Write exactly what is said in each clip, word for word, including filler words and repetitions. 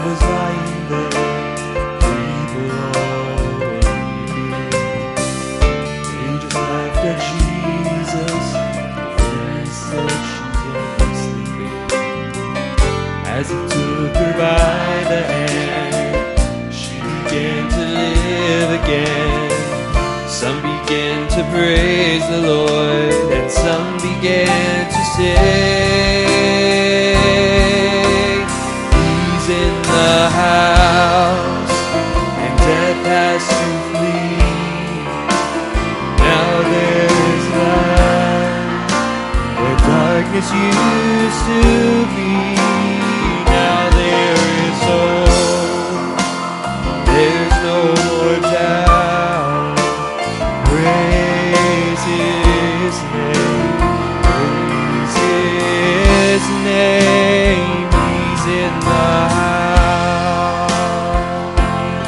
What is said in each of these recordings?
was lying there, people all around. They just laughed at Jesus, and he said she's only sleeping. As he took her by the hand, she began to live again. Some began to praise the Lord, and some began to say, He's in the house, and death has to flee. Now there is light where darkness used to be. Now there is hope, there's no more doubt. Praise His name, praise His name. He's in the house.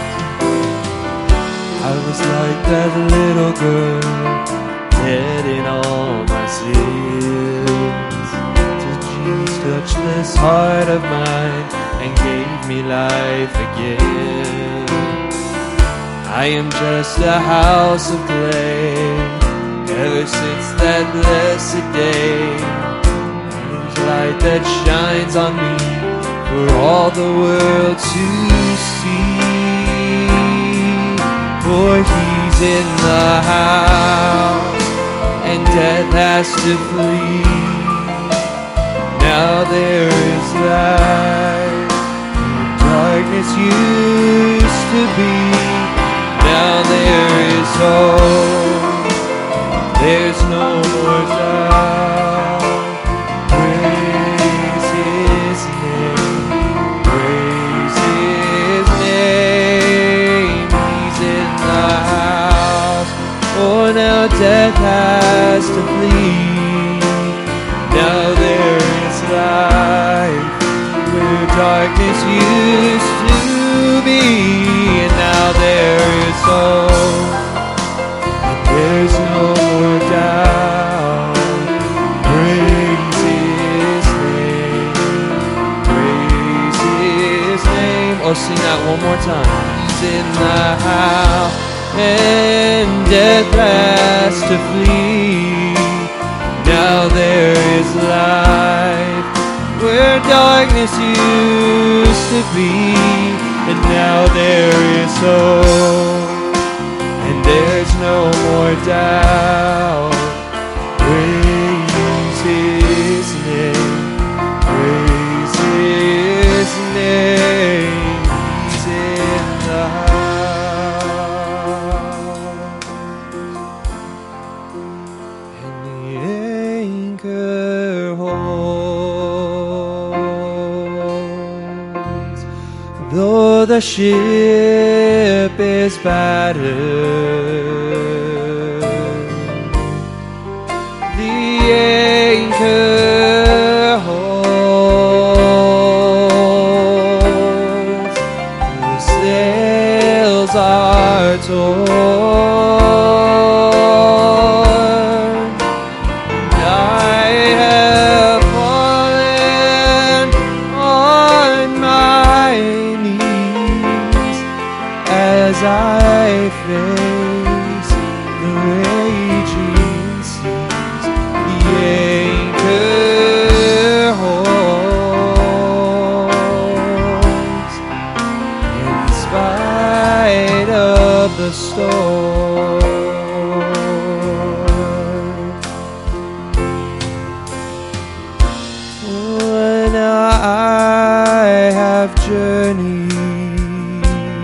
I was like that little girl, dead in all my sins, till Jesus touched this heart of mine and gave me life again. I am just a house of clay, ever since that blessed day. His light that shines on me for all the world to see. For He's in the house, and death has to flee. Now there is light where darkness used to be. Now there is hope, there's no more doubt. Praise His name, praise His name. He's in the house. Oh, now death has to flee. Now there is life where darkness used to be. And now there is hope, and there's no more doubt. Praise His name, praise His name. Oh, sing that one more time. He's in the house, and death has to flee. Now there is life where darkness used to be. And now there is hope, and there's no more doubt. Praise His name, praise His name. He's in the house. And the anchor holds, though the ship is battered, the anchor holds, the sails are torn, and I have fallen on my knees as I face the raging seas. The anchor holds in spite of the storm. When I have journeyed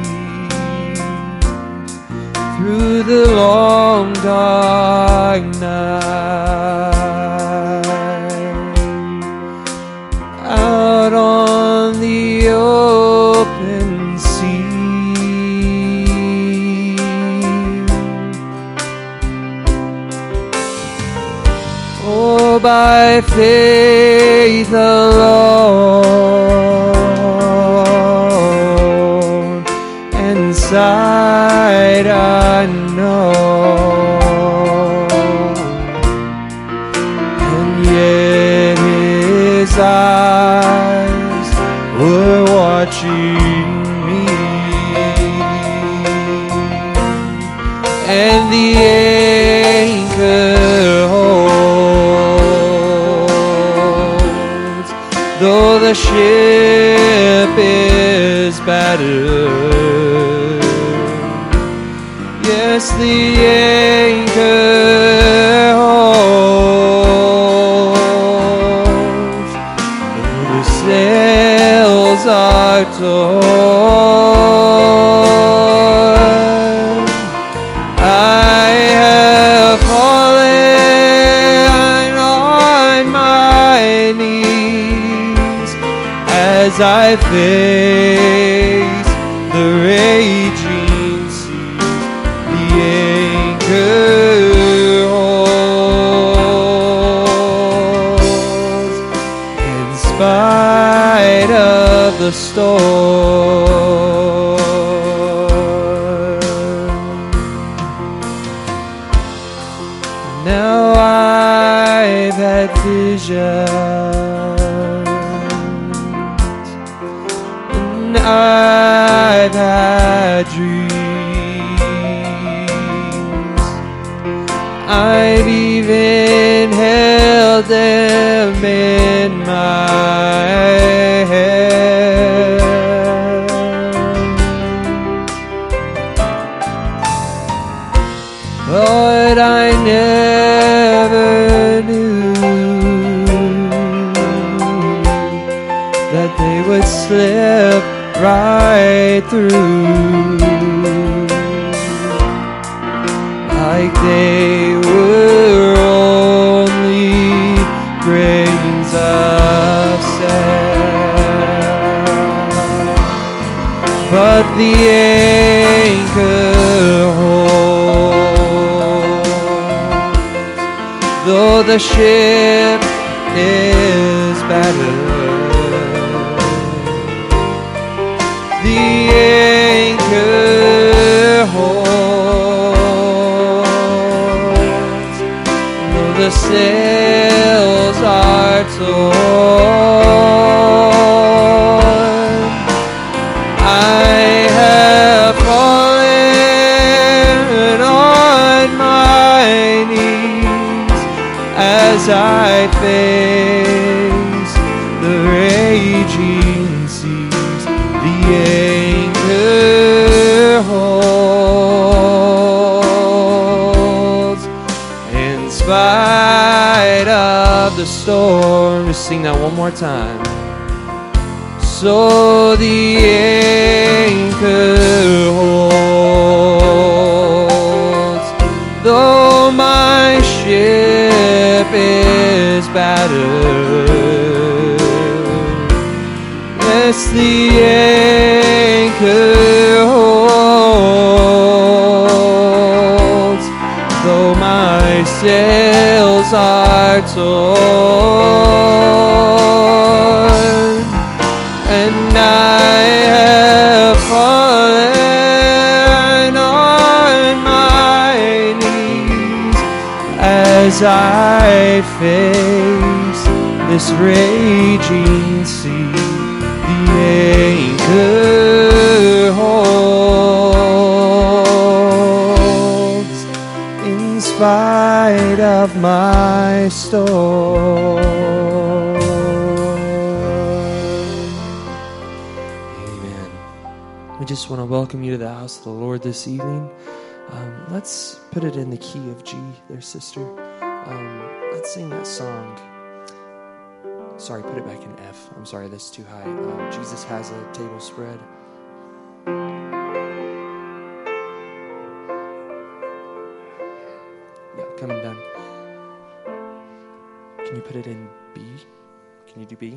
through the long dark night, out on the open sea, oh, by faith alone and sight unknown, and yet His eyes were watching me. And the anchor holds, though the ship is battered. Yes, the anchor holds, though the sails are torn. I have fallen on my knees as I face the raging sea. The anchor holds in spite of the storm. Now I've had visions, and I've had dreams. I've even held them in my hand. But I never knew that they would slip right through, like they were only grains of sand. But the anchor holds, though the ship is battered. The anchor holds, though the sails are torn. I have fallen on my knees as I face the raging seas. The anchor holds in spite of the storm. Just sing that one more time. So the anchor holds, though my ship is battered. Yes, the anchor holds, though my sails are torn. And I have fallen on my knees as I face this raging sea. The anchor holds in spite of my storm. We just want to welcome you to the house of the Lord this evening. Um, let's put it in the key of G there, sister. Um, let's sing that song. Sorry, put it back in F. I'm sorry, that's too high. Um, Jesus has a table spread. Yeah, coming down. Can you put it in B? Can you do B?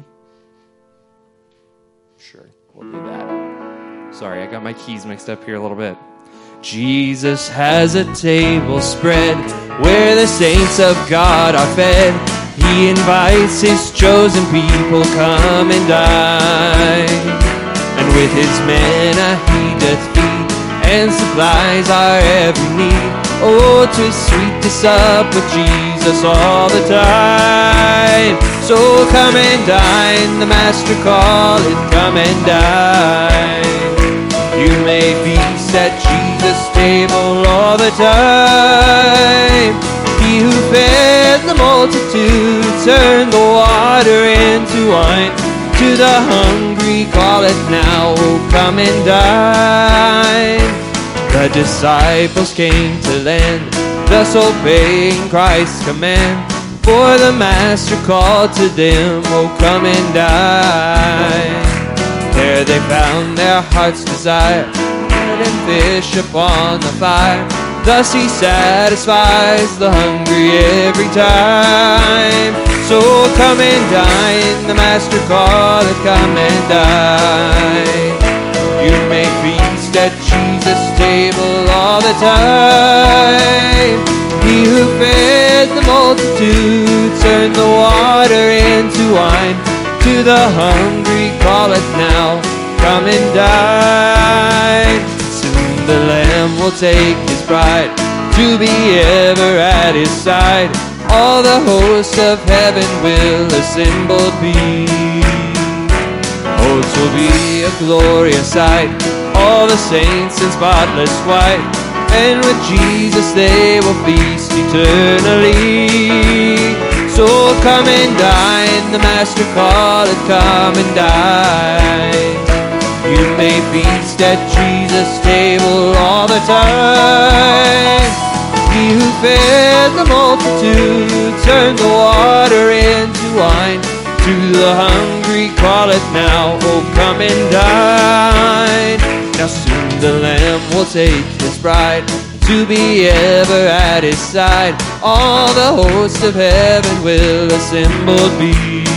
Sure, we'll do that. Sorry, I got my keys mixed up here a little bit. Jesus has a table spread where the saints of God are fed. He invites his chosen people, come and dine. And with his manna he doth feed, and supplies our every need. Oh, 'tis sweet to sup with Jesus all the time. So come and dine, the Master calleth, come and dine. You may feast at Jesus' table all the time. He who fed the multitude turned the water into wine. To the hungry calleth now, oh come and dine. The disciples came to land, thus obeying Christ's command. For the Master called to them, oh come and dine. There they found their heart's desire, bread and fish upon the fire. Thus he satisfies the hungry every time. So come and dine, the Master calleth, come and dine. You may feast at Jesus' table all the time. He who fed the multitude turned the water into wine. To the hungry calleth now, come and dine. Soon the Lamb will take his bride to be ever at his side. All the hosts of heaven will assembled be. Oh, 'twill be a glorious sight, all the saints in spotless white, and with Jesus they will feast eternally. So come and dine, the Master calleth, come and dine. You may feast at Jesus' table all the time. He who fed the multitude turned the water into wine. To the hungry calleth now, oh come and dine. Now soon the Lamb will take his bride to be ever at his side. All the hosts of heaven will assembled be.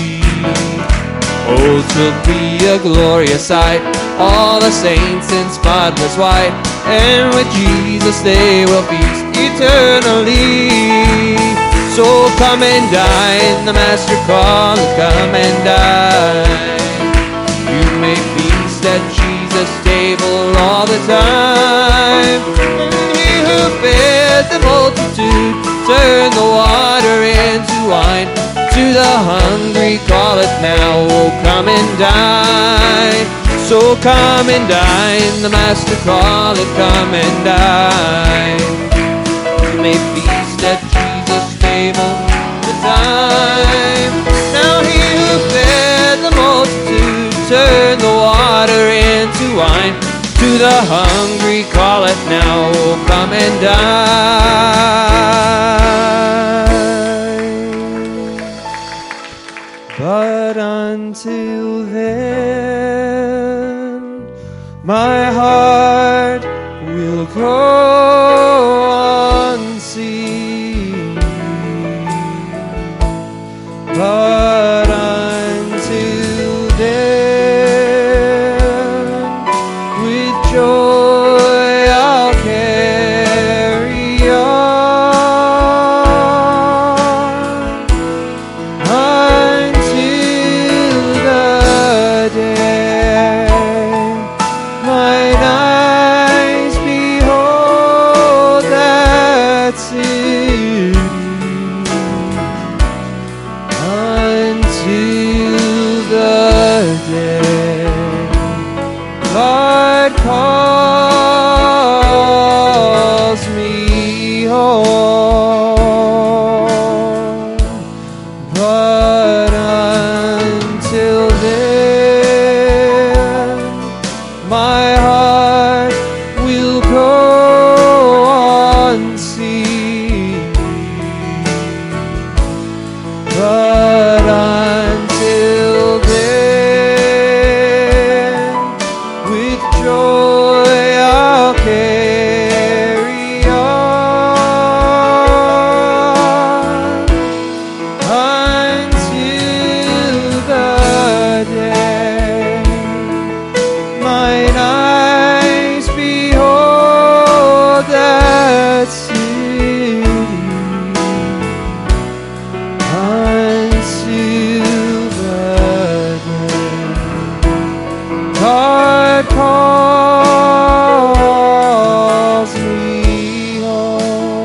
Oh, 'twill be a glorious sight, all the saints in spotless white, and with Jesus they will feast eternally. So come and dine, the Master calleth, come and dine. You may feast at Jesus' table all the time. And he who fed the multitude turned the water into wine. To the hungry calleth now, oh come and dine. So come and dine, the Master calleth, come and dine. You may feast at Jesus' table the time. Now he who fed the multitude turned the water into wine. To the hungry calleth now, oh come and dine. But until then, my heart will go on singing. But until then, with joy I'll carry on until the day mine eyes behold that city. Until the day God calls me home. But until then, my heart will go on singing. But until then, with joy I'll carry on until the day mine eyes behold that city. Until the day God calls me home.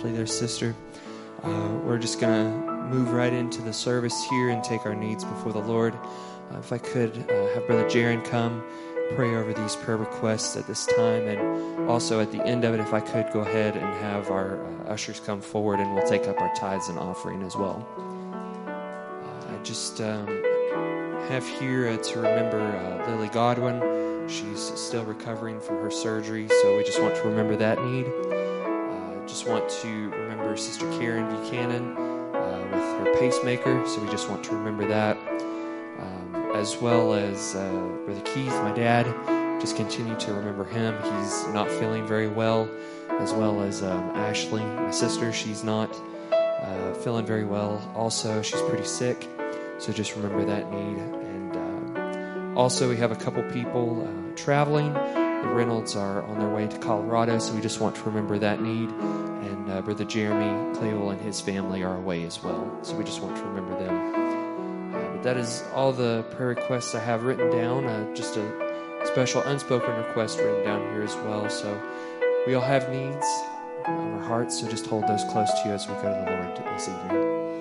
Ashley, their sister. Uh, we're just going to move right into the service here and take our needs before the Lord. Uh, if I could uh, have Brother Jaron come pray over these prayer requests at this time, and also at the end of it, if I could go ahead and have our uh, ushers come forward and we'll take up our tithes and offering as well. Uh, I just um, have here uh, to remember uh, Lily Godwin. She's still recovering from her surgery, so we just want to remember that need. Uh, just want to remember Sister Karen Buchanan uh, with her pacemaker, so we just want to remember that. Um, as well as uh, Brother Keith, my dad, just continue to remember him. He's not feeling very well, as well as um, Ashley, my sister. She's not uh, feeling very well also. She's pretty sick, so just remember that need. And uh, also we have a couple people uh, traveling. The Reynolds are on their way to Colorado, so we just want to remember that need. And uh, Brother Jeremy Claywell and his family are away as well, so we just want to remember them. That is all the prayer requests I have written down. Uh, just a special unspoken request written down here as well. So we all have needs on our hearts, so just hold those close to you as we go to the Lord this evening.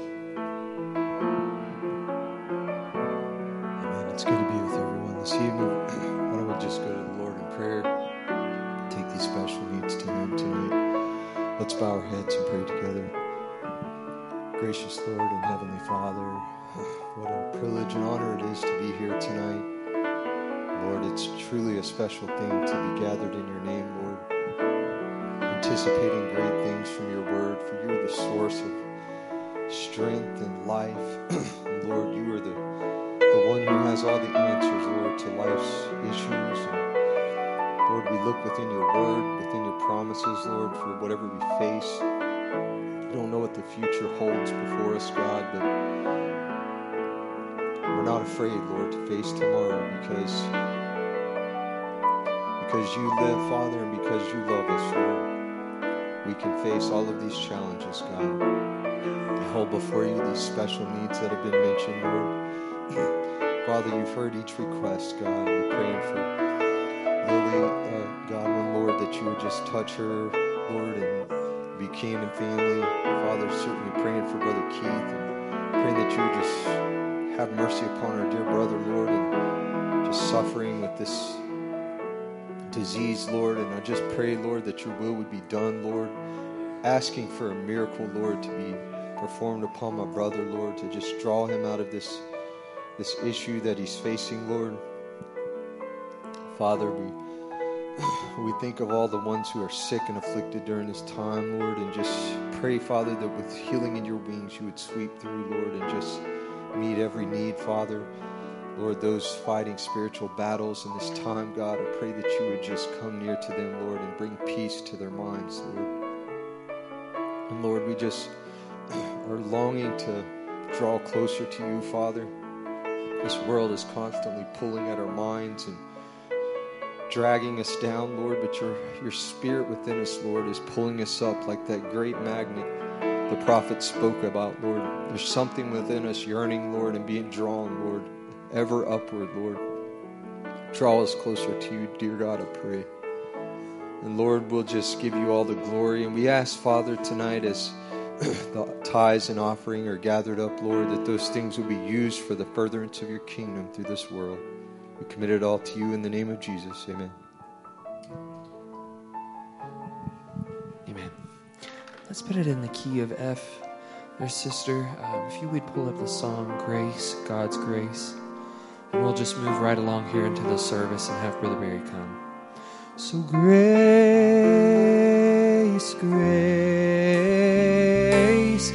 Amen. It's good to be with everyone this evening. Why don't we just go to the Lord in prayer, take these special needs to Him tonight. Let's bow our heads and pray together. Gracious Lord and Heavenly Father, what a privilege and honor it is to be here tonight. Lord, it's truly a special thing to be gathered in your name, Lord, anticipating great things from your word, for you are the source of strength and life. And Lord, you are the, the one who has all the answers, Lord, to life's issues. And Lord, we look within your word, within your promises, Lord, for whatever we face. We don't know what the future holds before us, God, but we're not afraid, Lord, to face tomorrow because, because you live, Father, and because you love us, Lord. We can face all of these challenges, God. I hold before you these special needs that have been mentioned, Lord. Father, you've heard each request, God. We're praying for Lily uh, Godwin, Lord, that you would just touch her, Lord, and Buchanan family. Father, certainly praying for Brother Keith and praying that you would just have mercy upon our dear brother, Lord, and just suffering with this disease, Lord. And I just pray, Lord, that your will would be done, Lord. Asking for a miracle, Lord, to be performed upon my brother, Lord, to just draw him out of this, this issue that he's facing, Lord. Father, we, we think of all the ones who are sick and afflicted during this time, Lord, and just pray, Father, that with healing in your wings, you would sweep through, Lord, and just meet every need, Father. Lord, those fighting spiritual battles in this time, God, I pray that you would just come near to them, Lord, and bring peace to their minds, Lord. And Lord, we just are longing to draw closer to you, Father. This world is constantly pulling at our minds and dragging us down, Lord, but your, your spirit within us, Lord, is pulling us up like that great magnet the prophet spoke about, Lord. There's something within us yearning, Lord, and being drawn, Lord, ever upward, Lord. Draw us closer to you, dear God, I pray. And Lord, we'll just give you all the glory. And we ask, Father, tonight as the tithes and offering are gathered up, Lord, that those things will be used for the furtherance of your kingdom through this world. We commit it all to you in the name of Jesus. Amen. Amen. Let's put it in the key of F. There, sister, um, if you would pull up the song, Grace, God's Grace. And we'll just move right along here into the service and have Brother Barry come. So grace, grace,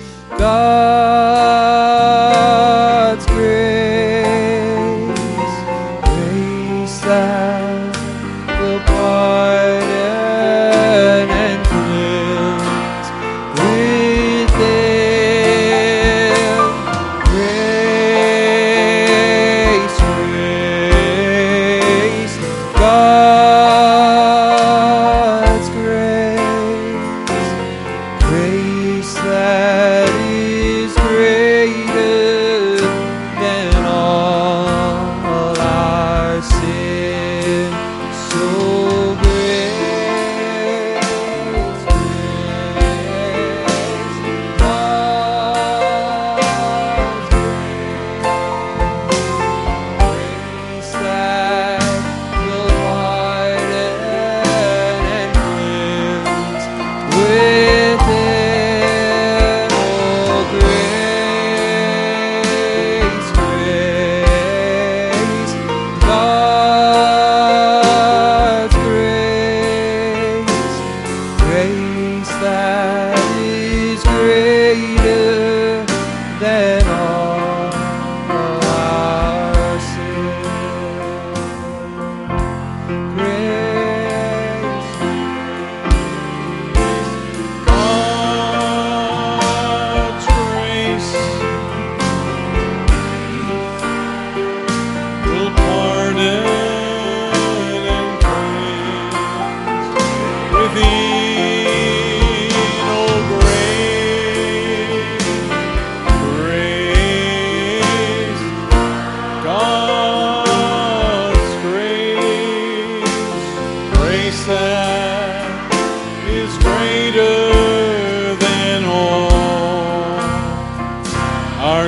God's grace, grace that will pardon and cleanse within. Grace, grace, God's grace, grace that is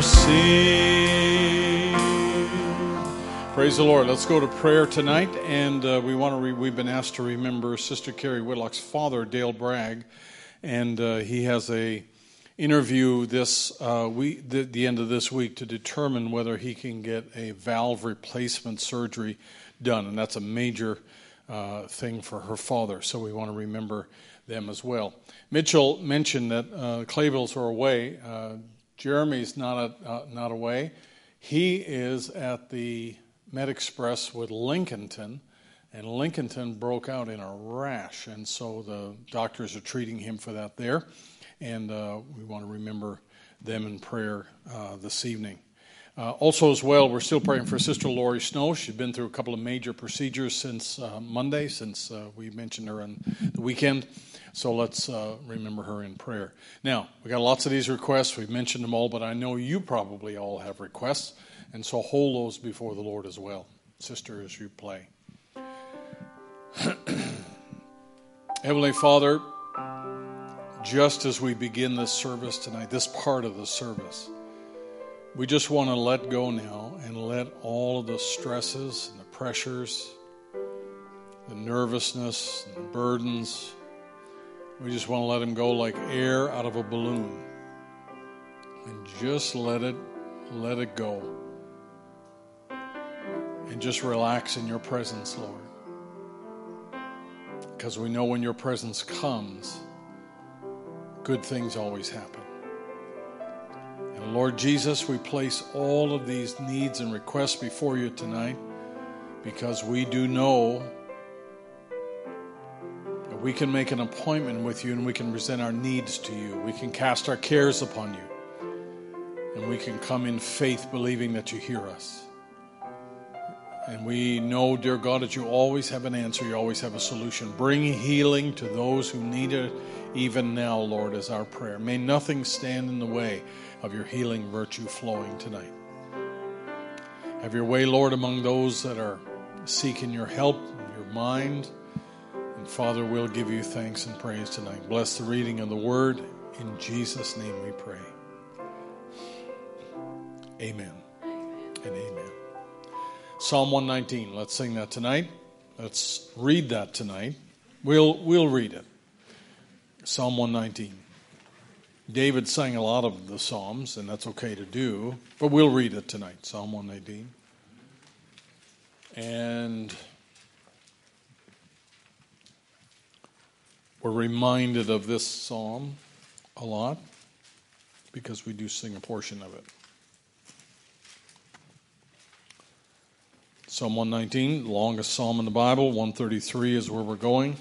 mercy. Praise the Lord. Let's go to prayer tonight, and uh, we want to. Re- we've been asked to remember Sister Carrie Whitlock's father, Dale Bragg, and uh, he has a interview this uh, week, the, the end of this week, to determine whether he can get a valve replacement surgery done, and that's a major uh, thing for her father. So we want to remember them as well. Mitchell mentioned that uh, Clayvilles are away. Uh, Jeremy's not a, uh, not away. He is at the Med Express with Lincolnton, and Lincolnton broke out in a rash, and so the doctors are treating him for that there, and uh, we want to remember them in prayer uh, this evening. Uh, also as well, we're still praying for Sister Lori Snow. She's been through a couple of major procedures since uh, Monday, since uh, we mentioned her on the weekend, so let's uh, remember her in prayer. Now, we got lots of these requests. We've mentioned them all, but I know you probably all have requests. And so hold those before the Lord as well, sister, as you play. Heavenly Father, just as we begin this service tonight, this part of the service, we just want to let go now and let all of the stresses and the pressures, the nervousness, and the burdens, we just want to let them go like air out of a balloon. And just let it, let it go. And just relax in your presence, Lord. Because we know when your presence comes, good things always happen. And Lord Jesus, we place all of these needs and requests before you tonight, because we do know that we can make an appointment with you and we can present our needs to you. We can cast our cares upon you. And we can come in faith believing that you hear us. And we know, dear God, that you always have an answer. You always have a solution. Bring healing to those who need it even now, Lord, is our prayer. May nothing stand in the way of your healing virtue flowing tonight. Have your way, Lord, among those that are seeking your help, your mind. And Father, we'll give you thanks and praise tonight. Bless the reading of the word. In Jesus' name we pray. Amen and amen. Psalm one nineteen. Let's sing that tonight. Let's read that tonight. We'll we'll read it. Psalm one nineteen. David sang a lot of the Psalms, and that's okay to do, but we'll read it tonight. Psalm one nineteen. And we're reminded of this psalm a lot because we do sing a portion of it. Psalm one nineteen, the longest psalm in the Bible. one thirty-three is where we're going.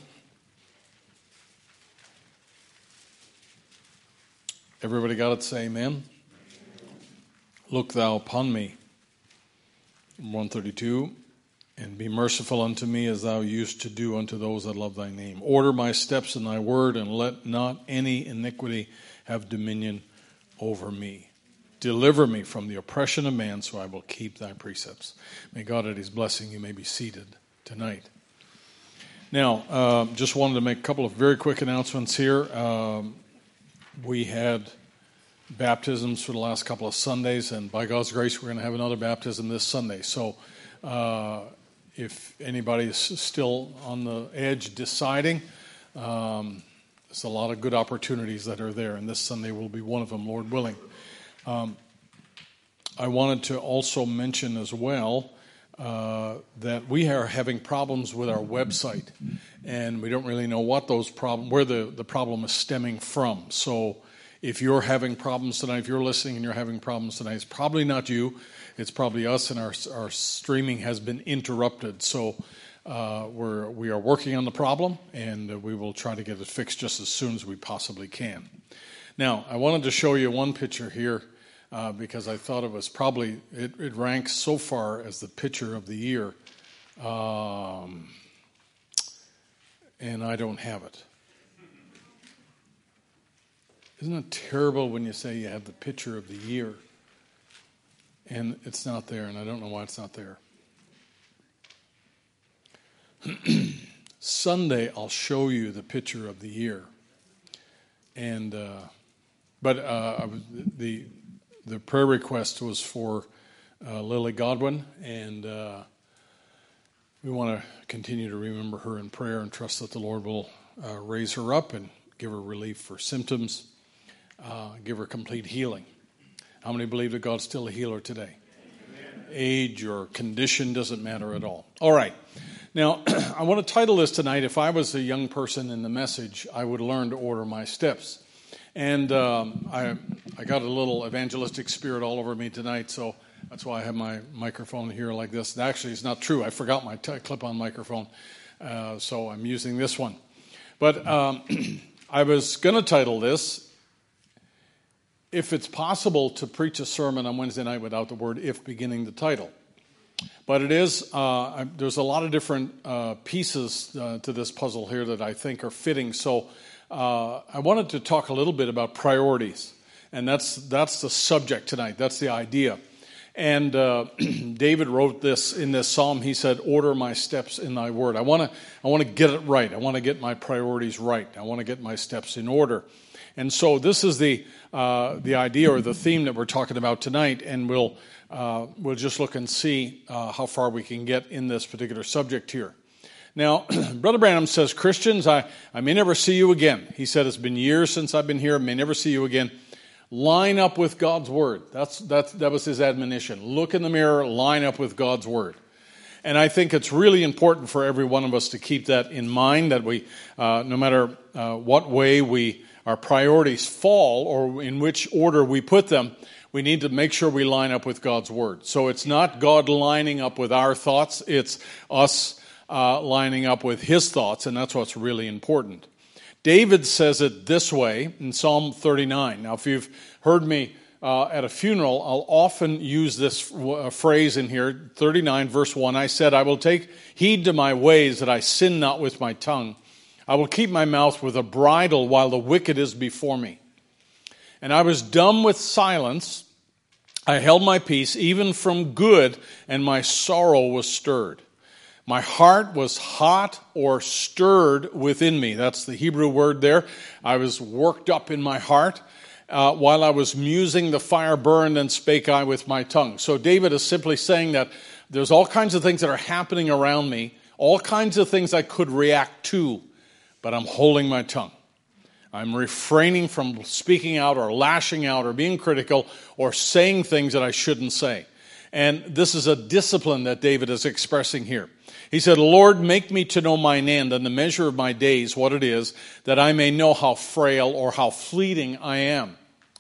Everybody got it? Say amen. Look thou upon me. one thirty-two, and be merciful unto me as thou used to do unto those that love thy name. Order my steps in thy word, and let not any iniquity have dominion over me. Deliver me from the oppression of man, so I will keep thy precepts. May God add his blessing. You may be seated tonight. Now, uh, just wanted to make a couple of very quick announcements here. Um, we had baptisms for the last couple of Sundays, and by God's grace, we're going to have another baptism this Sunday. So uh, if anybody is still on the edge deciding, um, there's a lot of good opportunities that are there, and this Sunday will be one of them, Lord willing. Um, I wanted to also mention as well uh, that we are having problems with our website, and we don't really know what those problems, where the, the problem is stemming from. So if you're having problems tonight, if you're listening and you're having problems tonight, it's probably not you. It's probably us, and our our streaming has been interrupted. So uh, we're we are working on the problem, and uh, we will try to get it fixed just as soon as we possibly can. Now, I wanted to show you one picture here uh, because I thought it was probably, it, it ranks so far as the picture of the year, um, and I don't have it. Isn't it terrible when you say you have the picture of the year and it's not there, and I don't know why it's not there. Sunday, I'll show you the picture of the year. And, uh, but uh, the the prayer request was for uh, Lily Godwin, and uh, we want to continue to remember her in prayer and trust that the Lord will uh, raise her up and give her relief for symptoms, uh, give her complete healing. How many believe that God's still a healer today? Amen. Age or condition doesn't matter at all. All right. Now, I want to title this tonight, If I Was a Young Person in the Message, I Would Learn to Order My Steps. And um, I I got a little evangelistic spirit all over me tonight, so that's why I have my microphone here like this. Actually, it's not true. I forgot my t- clip-on microphone, uh, so I'm using this one. But um, I was going to title this, If It's Possible to Preach a Sermon on Wednesday night without the word if beginning the title. But it is, uh, there's a lot of different uh, pieces uh, to this puzzle here that I think are fitting. So uh, I wanted to talk a little bit about priorities. And that's that's the subject tonight. That's the idea. And uh, David wrote this in this psalm. He said, order my steps in thy word. I want to I want to get it right. I want to get my priorities right. I want to get my steps in order. And so this is the uh, the idea or the theme that we're talking about tonight, and we'll uh, we'll just look and see uh, how far we can get in this particular subject here. Now, Brother Branham says, Christians, I, I may never see you again. He said, it's been years since I've been here. I may never see you again. Line up with God's word. That's that's that was his admonition. Look in the mirror, line up with God's word. And I think it's really important for every one of us to keep that in mind, that we, uh, no matter uh, what way we our priorities fall or in which order we put them, we need to make sure we line up with God's word. So it's not God lining up with our thoughts, it's us uh, lining up with his thoughts, and that's what's really important. David says it this way in Psalm thirty-nine. Now, if you've heard me uh, at a funeral, I'll often use this uh, phrase in here, thirty-nine, verse one. I said, I will take heed to my ways that I sin not with my tongue. I will keep my mouth with a bridle while the wicked is before me. And I was dumb with silence. I held my peace, even from good, and my sorrow was stirred. My heart was hot or stirred within me. That's the Hebrew word there. I was worked up in my heart. Uh, while I was musing, the fire burned, and spake I with my tongue. So David is simply saying that there's all kinds of things that are happening around me, all kinds of things I could react to, but I'm holding my tongue. I'm refraining from speaking out or lashing out or being critical or saying things that I shouldn't say. And this is a discipline that David is expressing here. He said, Lord, make me to know mine end and the measure of my days, what it is, that I may know how frail or how fleeting I am.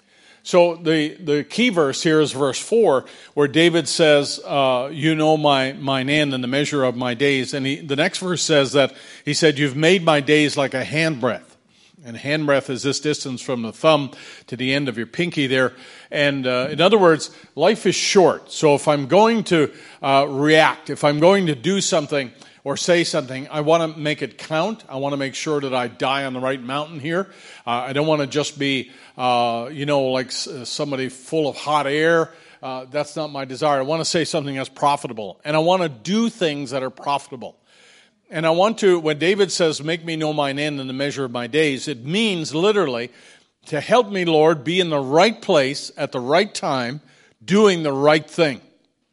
So the, the key verse here is verse four, where David says, uh, you know my mine end and the measure of my days. And he, the next verse says that, he said, you've made my days like a handbreadth. And handbreadth is this distance from the thumb to the end of your pinky there. And uh, in other words, life is short. So if I'm going to uh, react, if I'm going to do something or say something, I want to make it count. I want to make sure that I die on the right mountain here. Uh, I don't want to just be, uh, you know, like s- somebody full of hot air. Uh, that's not my desire. I want to say something that's profitable. And I want to do things that are profitable. And I want to, when David says, make me know mine end and the measure of my days, it means literally to help me, Lord, be in the right place at the right time, doing the right thing.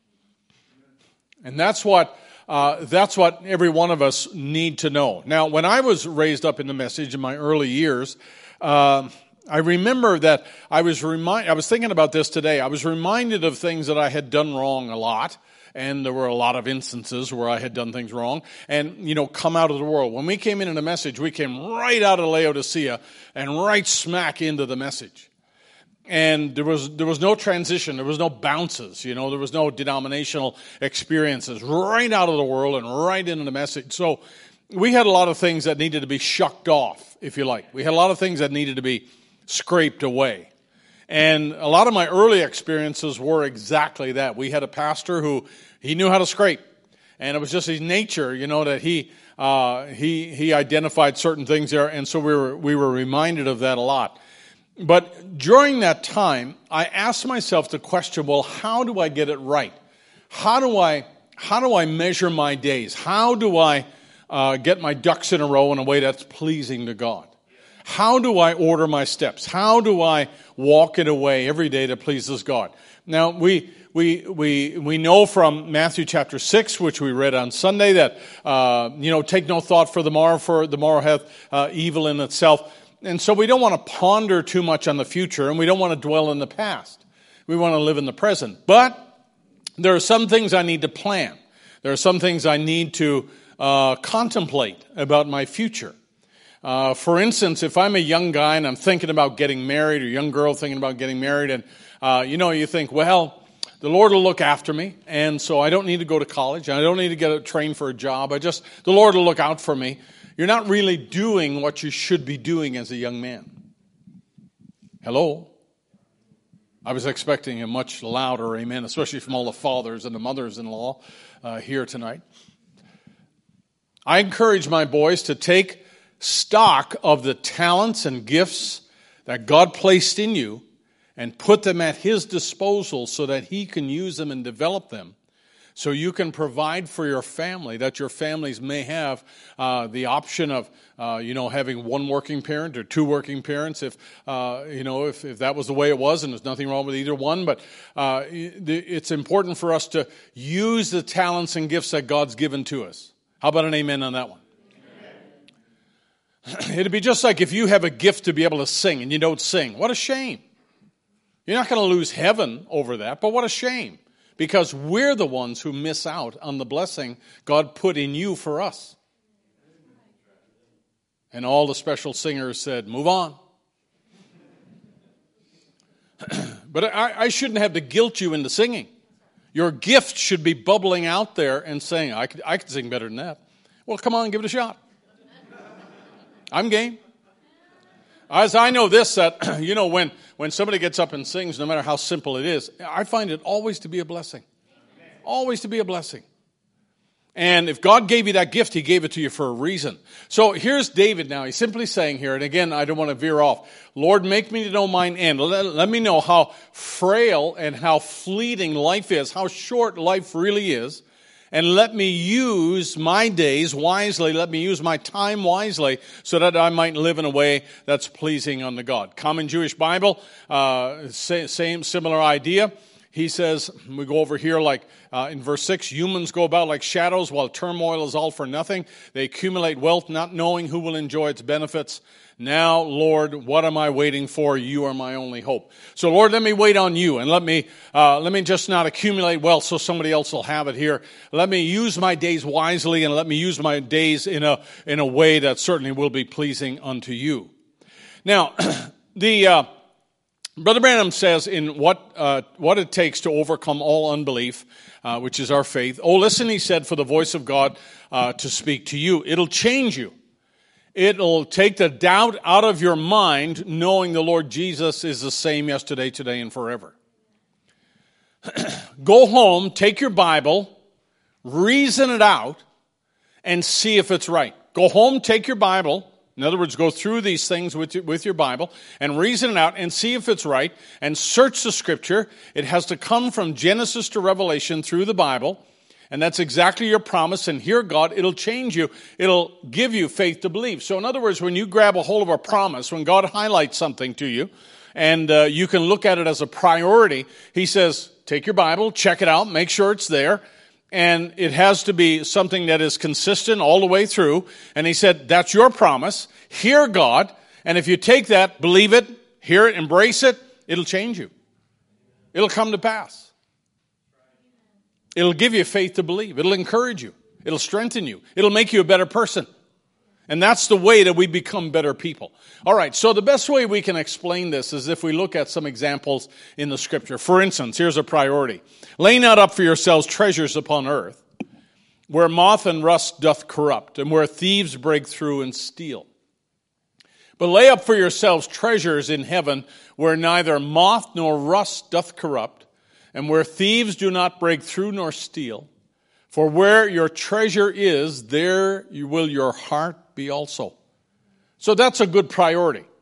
And that's what uh, that's what every one of us need to know. Now, when I was raised up in the message in my early years, uh, I remember that I was remind I was thinking about this today. I was reminded of things that I had done wrong a lot. And there were a lot of instances where I had done things wrong and, you know, come out of the world. When we came in in the message, we came right out of Laodicea and right smack into the message. And there was there was no transition. There was no bounces, you know. There was no denominational experiences. Right out of the world and right into the message. So we had a lot of things that needed to be shucked off, if you like. We had a lot of things that needed to be scraped away. And a lot of my early experiences were exactly that. We had a pastor who, he knew how to scrape. And it was just his nature, you know, that he uh, he he identified certain things there. And so we were we were reminded of that a lot. But during that time, I asked myself the question, well, how do I get it right? How do I how do I measure my days? How do I uh, get my ducks in a row in a way that's pleasing to God? How do I order my steps? How do I walk in a way every day that pleases God? Now, we we we we know from Matthew chapter six, which we read on Sunday, that, uh, you know, take no thought for the morrow, for the morrow hath uh, evil in itself. And so we don't want to ponder too much on the future, and we don't want to dwell in the past. We want to live in the present. But there are some things I need to plan. There are some things I need to uh, contemplate about my future. Uh, for instance, if I'm a young guy and I'm thinking about getting married, or a young girl thinking about getting married, and uh, you know, you think, well, the Lord will look after me, and so I don't need to go to college, and I don't need to get a, trained for a job. I just, the Lord will look out for me. You're not really doing what you should be doing as a young man. Hello? I was expecting a much louder amen, especially from all the fathers and the mothers-in-law uh, here tonight. I encourage my boys to take stock of the talents and gifts that God placed in you and put them at His disposal so that He can use them and develop them, so you can provide for your family, that your families may have uh, the option of, uh, you know, having one working parent or two working parents, if, uh, you know, if, if that was the way it was, and there's nothing wrong with either one. But uh, it's important for us to use the talents and gifts that God's given to us. How about an amen on that one? Amen. It'd be just like if you have a gift to be able to sing and you don't sing. What a shame. You're not going to lose heaven over that, but what a shame. Because we're the ones who miss out on the blessing God put in you for us. And all the special singers said, move on. But I, I shouldn't have to guilt you into singing. Your gift should be bubbling out there and saying, I could, I could sing better than that. Well, come on, give it a shot. I'm game. As I know this, that, you know, when, when somebody gets up and sings, no matter how simple it is, I find it always to be a blessing. Always to be a blessing. And if God gave you that gift, He gave it to you for a reason. So here's David now. He's simply saying here, and again, I don't want to veer off. Lord, make me to know mine end. Let, let me know how frail and how fleeting life is, how short life really is. And let me use my days wisely. Let me use my time wisely so that I might live in a way that's pleasing unto God. Common Jewish Bible, uh, same, similar idea. He says, we go over here like uh, in verse six, humans go about like shadows while turmoil is all for nothing. They accumulate wealth not knowing who will enjoy its benefits. Now, Lord, what am I waiting for? You are my only hope. So, Lord, let me wait on you, and let me uh, let me just not accumulate wealth so somebody else will have it here. Let me use my days wisely, and let me use my days in a in a way that certainly will be pleasing unto you. Now, the uh, Brother Branham says in what uh, what it takes to overcome all unbelief, uh, which is our faith. Oh, listen, he said, for the voice of God uh, to speak to you. It'll change you. It'll take the doubt out of your mind, knowing the Lord Jesus is the same yesterday, today, and forever. Go home, take your Bible, reason it out, and see if it's right. Go home, take your Bible. In other words, go through these things with your, with your Bible and reason it out and see if it's right, and search the Scripture. It has to come from Genesis to Revelation through the Bible. And that's exactly your promise. And hear God, it'll change you. It'll give you faith to believe. So in other words, when you grab a hold of a promise, when God highlights something to you, and uh, you can look at it as a priority, He says, take your Bible, check it out, make sure it's there. And it has to be something that is consistent all the way through. And He said, that's your promise. Hear God. And if you take that, believe it, hear it, embrace it, it'll change you. It'll come to pass. It'll give you faith to believe. It'll encourage you. It'll strengthen you. It'll make you a better person. And that's the way that we become better people. All right, so the best way we can explain this is if we look at some examples in the Scripture. For instance, here's a priority. Lay not up for yourselves treasures upon earth, where moth and rust doth corrupt, and where thieves break through and steal. But lay up for yourselves treasures in heaven, where neither moth nor rust doth corrupt, and where thieves do not break through nor steal. For where your treasure is, there will your heart be also. So that's a good priority.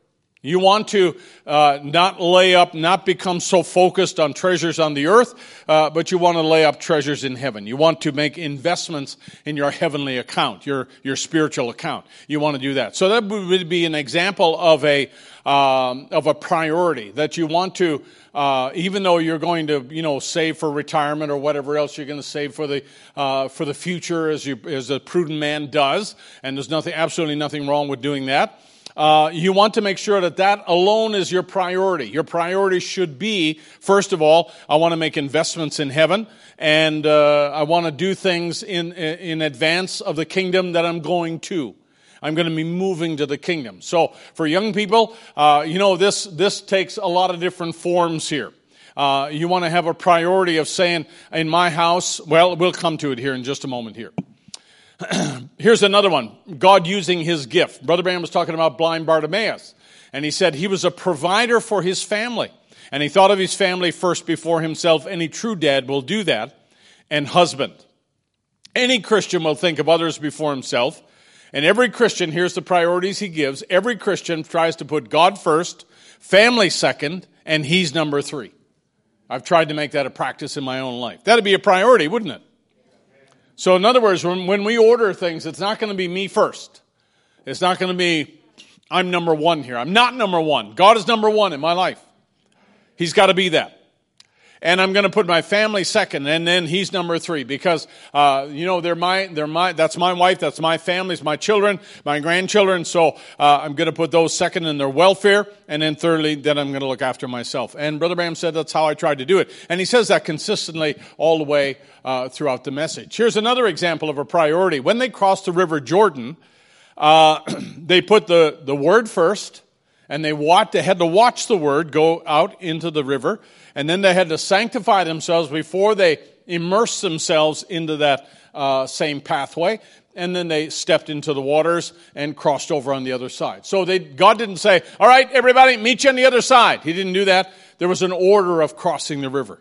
You want to uh, not lay up, not become so focused on treasures on the earth, uh, but you want to lay up treasures in heaven. You want to make investments in your heavenly account, your your spiritual account. You want to do that. So that would be an example of a um, of a priority that you want to, uh, even though you're going to, you know, save for retirement or whatever else you're going to save for the uh, for the future, as you as a prudent man does, and there's nothing, absolutely nothing wrong with doing that. Uh, you want to make sure that that alone is your priority. Your priority should be, first of all, I want to make investments in heaven, and uh, I want to do things in in advance of the kingdom that I'm going to. I'm going to be moving to the kingdom. So for young people, uh, you know, this this takes a lot of different forms here. Uh, you want to have a priority of saying, in my house, well, we'll come to it here in just a moment here. Here's another one. God using his gift. Brother Branham was talking about blind Bartimaeus. And he said he was a provider for his family. And he thought of his family first before himself. Any true dad will do that. And husband. Any Christian will think of others before himself. And every Christian, here's the priorities he gives. Every Christian tries to put God first, family second, and he's number three. I've tried to make that a practice in my own life. That'd be a priority, wouldn't it? So in other words, when, when we order things, it's not going to be me first. It's not going to be, I'm number one here. I'm not number one. God is number one in my life. He's got to be that. And I'm going to put my family second, and then he's number three. Because, uh, you know, they're my, they're my, that's my wife, that's my family, it's my children, my grandchildren. So uh, I'm going to put those second in their welfare. And then thirdly, then I'm going to look after myself. And Brother Branham said that's how I tried to do it. And he says that consistently all the way uh, throughout the message. Here's another example of a priority. When they crossed the River Jordan, uh, they put the, the word first, and they watched, they had to watch the word go out into the river. And then they had to sanctify themselves before they immersed themselves into that uh, same pathway. And then they stepped into the waters and crossed over on the other side. So they, God didn't say, all right, everybody, meet you on the other side. He didn't do that. There was an order of crossing the river.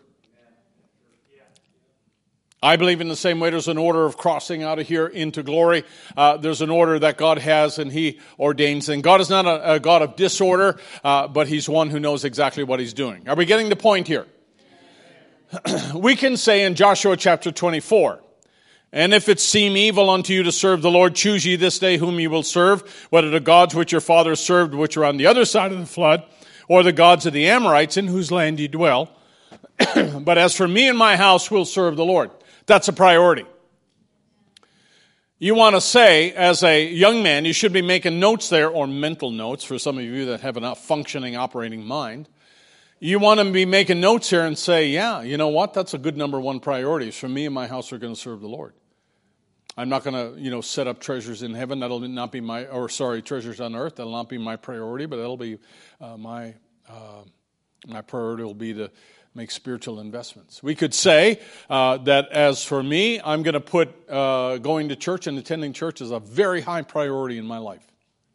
I believe in the same way there's an order of crossing out of here into glory. Uh, there's an order that God has and he ordains. And God is not a, a God of disorder, uh, but he's one who knows exactly what he's doing. Are we getting the point here? We can say in Joshua chapter twenty-four, and if it seem evil unto you to serve the Lord, choose ye this day whom ye will serve, whether the gods which your fathers served, which are on the other side of the flood, or the gods of the Amorites in whose land ye dwell. But as for me and my house, we'll serve the Lord. That's a priority. You want to say, as a young man, you should be making notes there, or mental notes, for some of you that have a functioning, operating mind. You want to be making notes here and say, yeah, you know what? That's a good number one priority. For me and my house are going to serve the Lord. I'm not going to, you know, set up treasures in heaven. That'll not be my, or sorry, treasures on earth. That'll not be my priority, but that'll be uh, my, uh, my priority will be to make spiritual investments. We could say uh, that as for me, I'm going to put uh, going to church and attending church as a very high priority in my life.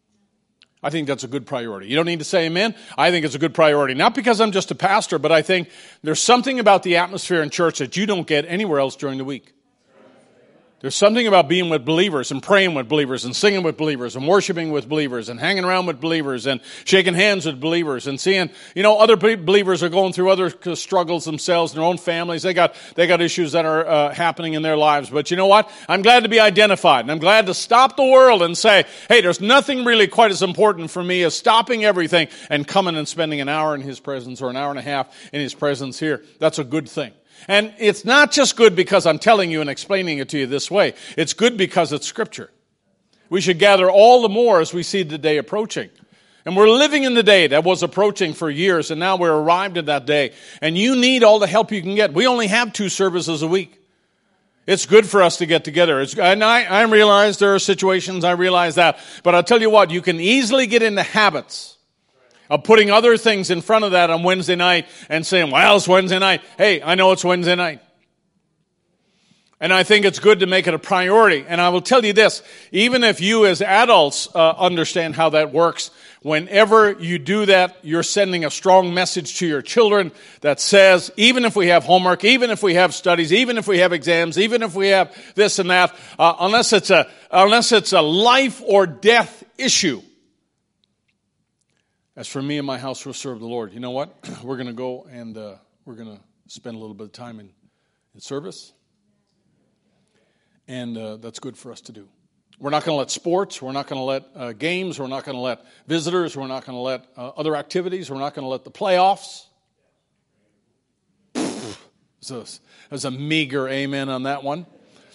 I think that's a good priority. You don't need to say amen. I think it's a good priority. Not because I'm just a pastor, but I think there's something about the atmosphere in church that you don't get anywhere else during the week. There's something about being with believers and praying with believers and singing with believers and worshiping with believers and hanging around with believers and shaking hands with believers and seeing, you know, other believers are going through other struggles themselves in their own families. They got they got issues that are uh, happening in their lives. But you know what? I'm glad to be identified, and I'm glad to stop the world and say, hey, there's nothing really quite as important for me as stopping everything and coming and spending an hour in his presence or an hour and a half in his presence here. That's a good thing. And it's not just good because I'm telling you and explaining it to you this way. It's good because it's Scripture. We should gather all the more as we see the day approaching. And we're living in the day that was approaching for years, and now we're arrived at that day. And you need all the help you can get. We only have two services a week. It's good for us to get together. It's, and I, I realize there are situations, I realize that. But I'll tell you what, you can easily get into habits of putting other things in front of that on Wednesday night and saying, well, it's Wednesday night. Hey, I know it's Wednesday night. And I think it's good to make it a priority. And I will tell you this, even if you as adults uh, understand how that works, whenever you do that, you're sending a strong message to your children that says, even if we have homework, even if we have studies, even if we have exams, even if we have this and that, uh, unless it's a unless it's a life or death issue, As for me and my house will serve the Lord. You know what? We're going to go and uh, we're going to spend a little bit of time in, in service. And uh, that's good for us to do. We're not going to let sports, we're not going to let uh, games, we're not going to let visitors, we're not going to let uh, other activities, we're not going to let the playoffs. There's a, there's a meager amen on that one.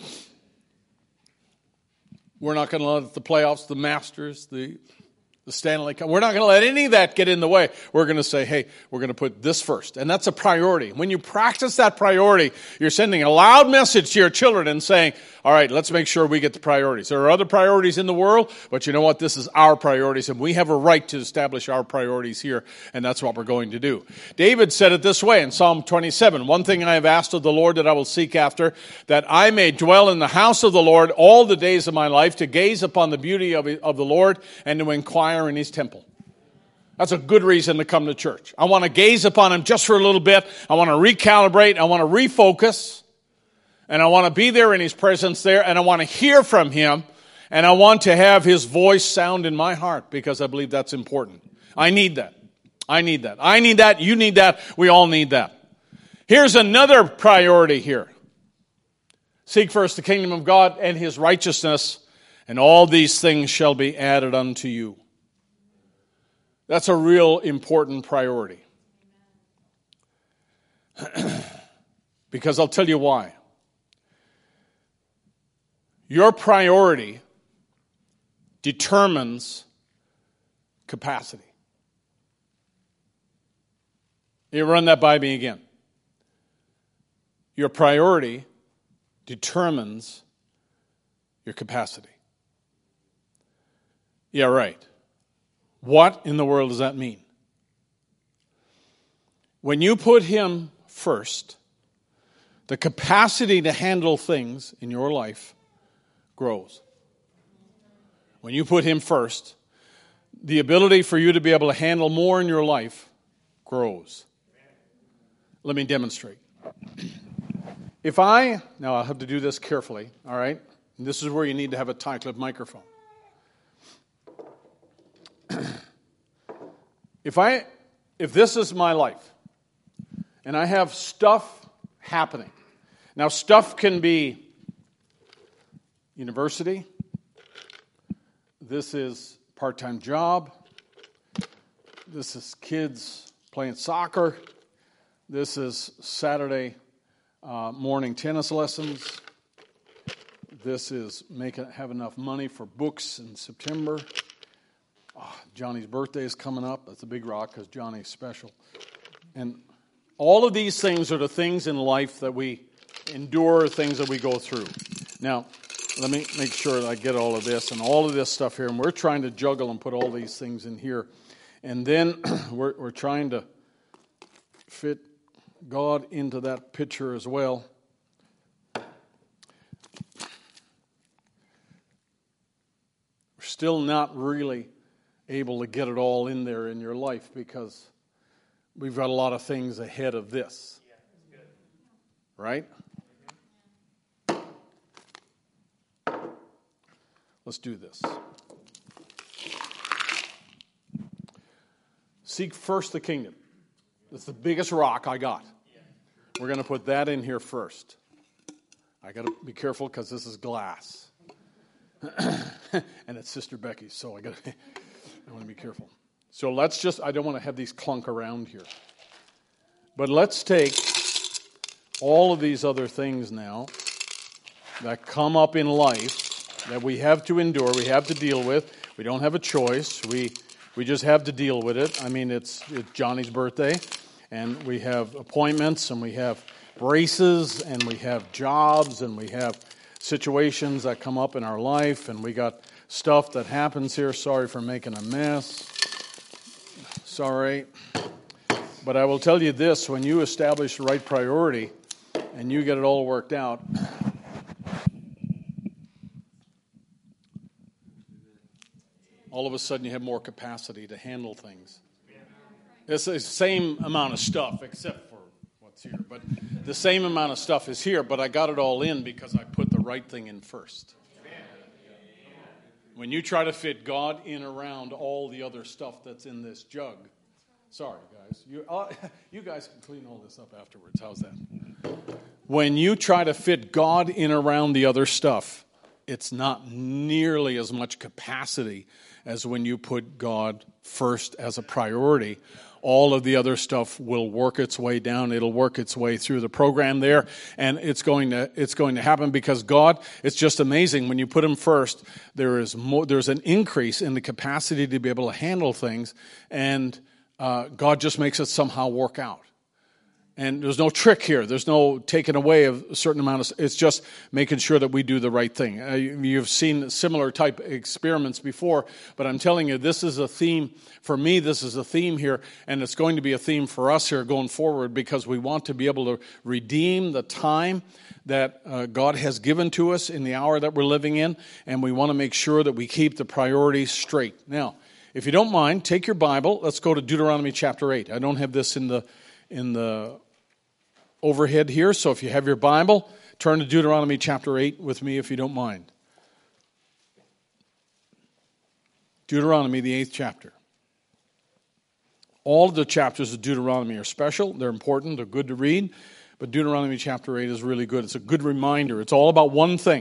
We're not going to let the playoffs, the Masters, the, the Stanley Cup. We're not going to let any of that get in the way. We're going to say, hey, we're going to put this first. And that's a priority. When you practice that priority, you're sending a loud message to your children and saying, all right, let's make sure we get the priorities. There are other priorities in the world, but you know what? This is our priorities, and we have a right to establish our priorities here, and that's what we're going to do. David said it this way in Psalm twenty-seven, one thing I have asked of the Lord that I will seek after, that I may dwell in the house of the Lord all the days of my life, to gaze upon the beauty of, of the Lord and to inquire in his temple. That's a good reason to come to church. I want to gaze upon him just for a little bit. I want to recalibrate. I want to refocus. And I want to be there in his presence there. And I want to hear from him. And I want to have his voice sound in my heart, because I believe that's important. I need that. I need that. I need that. You need that. We all need that. Here's another priority here. Seek first the kingdom of God and his righteousness, and all these things shall be added unto you. That's a real important priority. Because I'll tell you why. Your priority determines capacity. You run that by me again. Your priority determines your capacity. Yeah, right. What in the world does that mean? When you put him first, the capacity to handle things in your life grows. When you put him first, the ability for you to be able to handle more in your life grows. Let me demonstrate. If I, now I'll have to do this carefully, all right? And this is where you need to have a tight-lipped microphone. If I, if this is my life, and I have stuff happening. Now, stuff can be university. This is part-time job. This is kids playing soccer. This is Saturday uh, morning tennis lessons. This is making have enough money for books in September. Oh, Johnny's birthday is coming up. That's a big rock because Johnny's special. And all of these things are the things in life that we endure, things that we go through. Now, let me make sure that I get all of this and all of this stuff here. And we're trying to juggle and put all these things in here. And then we're, we're trying to fit God into that picture as well. We're still not really able to get it all in there in your life because we've got a lot of things ahead of this. Right? Let's do this. Seek first the kingdom. That's the biggest rock I got. We're going to put that in here first. I got to be careful because this is glass. And it's Sister Becky's, so I got to I want to be careful. So let's just, I don't want to have these clunk around here. But let's take all of these other things now that come up in life that we have to endure, we have to deal with. We don't have a choice. We we just have to deal with it. I mean, it's, it's Johnny's birthday, and we have appointments, and we have braces, and we have jobs, and we have situations that come up in our life, and we got stuff that happens here. Sorry for making a mess. Sorry. But I will tell you this, when you establish the right priority and you get it all worked out, all of a sudden you have more capacity to handle things. It's the same amount of stuff except for what's here. But the same amount of stuff is here, but I got it all in because I put the right thing in first. When you try to fit God in around all the other stuff that's in this jug. Sorry, guys. You, uh, you guys can clean all this up afterwards. How's that? When you try to fit God in around the other stuff, it's not nearly as much capacity as when you put God first as a priority. All of the other stuff will work its way down. It'll work its way through the program there, and it's going to it's going to happen because God. It's just amazing when you put Him first. There is more. There's an increase in the capacity to be able to handle things, and uh, God just makes it somehow work out. And there's no trick here. There's no taking away of a certain amount of. It's just making sure that we do the right thing. Uh, you've seen similar type experiments before, but I'm telling you, this is a theme for me. This is a theme here, and it's going to be a theme for us here going forward because we want to be able to redeem the time that uh, God has given to us in the hour that we're living in, and we want to make sure that we keep the priorities straight. Now, if you don't mind, take your Bible. Let's go to Deuteronomy chapter eight. I don't have this in the in the overhead here, so if you have your Bible, turn to Deuteronomy chapter eight with me if you don't mind. Deuteronomy, the eighth chapter. All of the chapters of Deuteronomy are special, they're important, they're good to read, but Deuteronomy chapter eight is really good. It's a good reminder. It's all about one thing.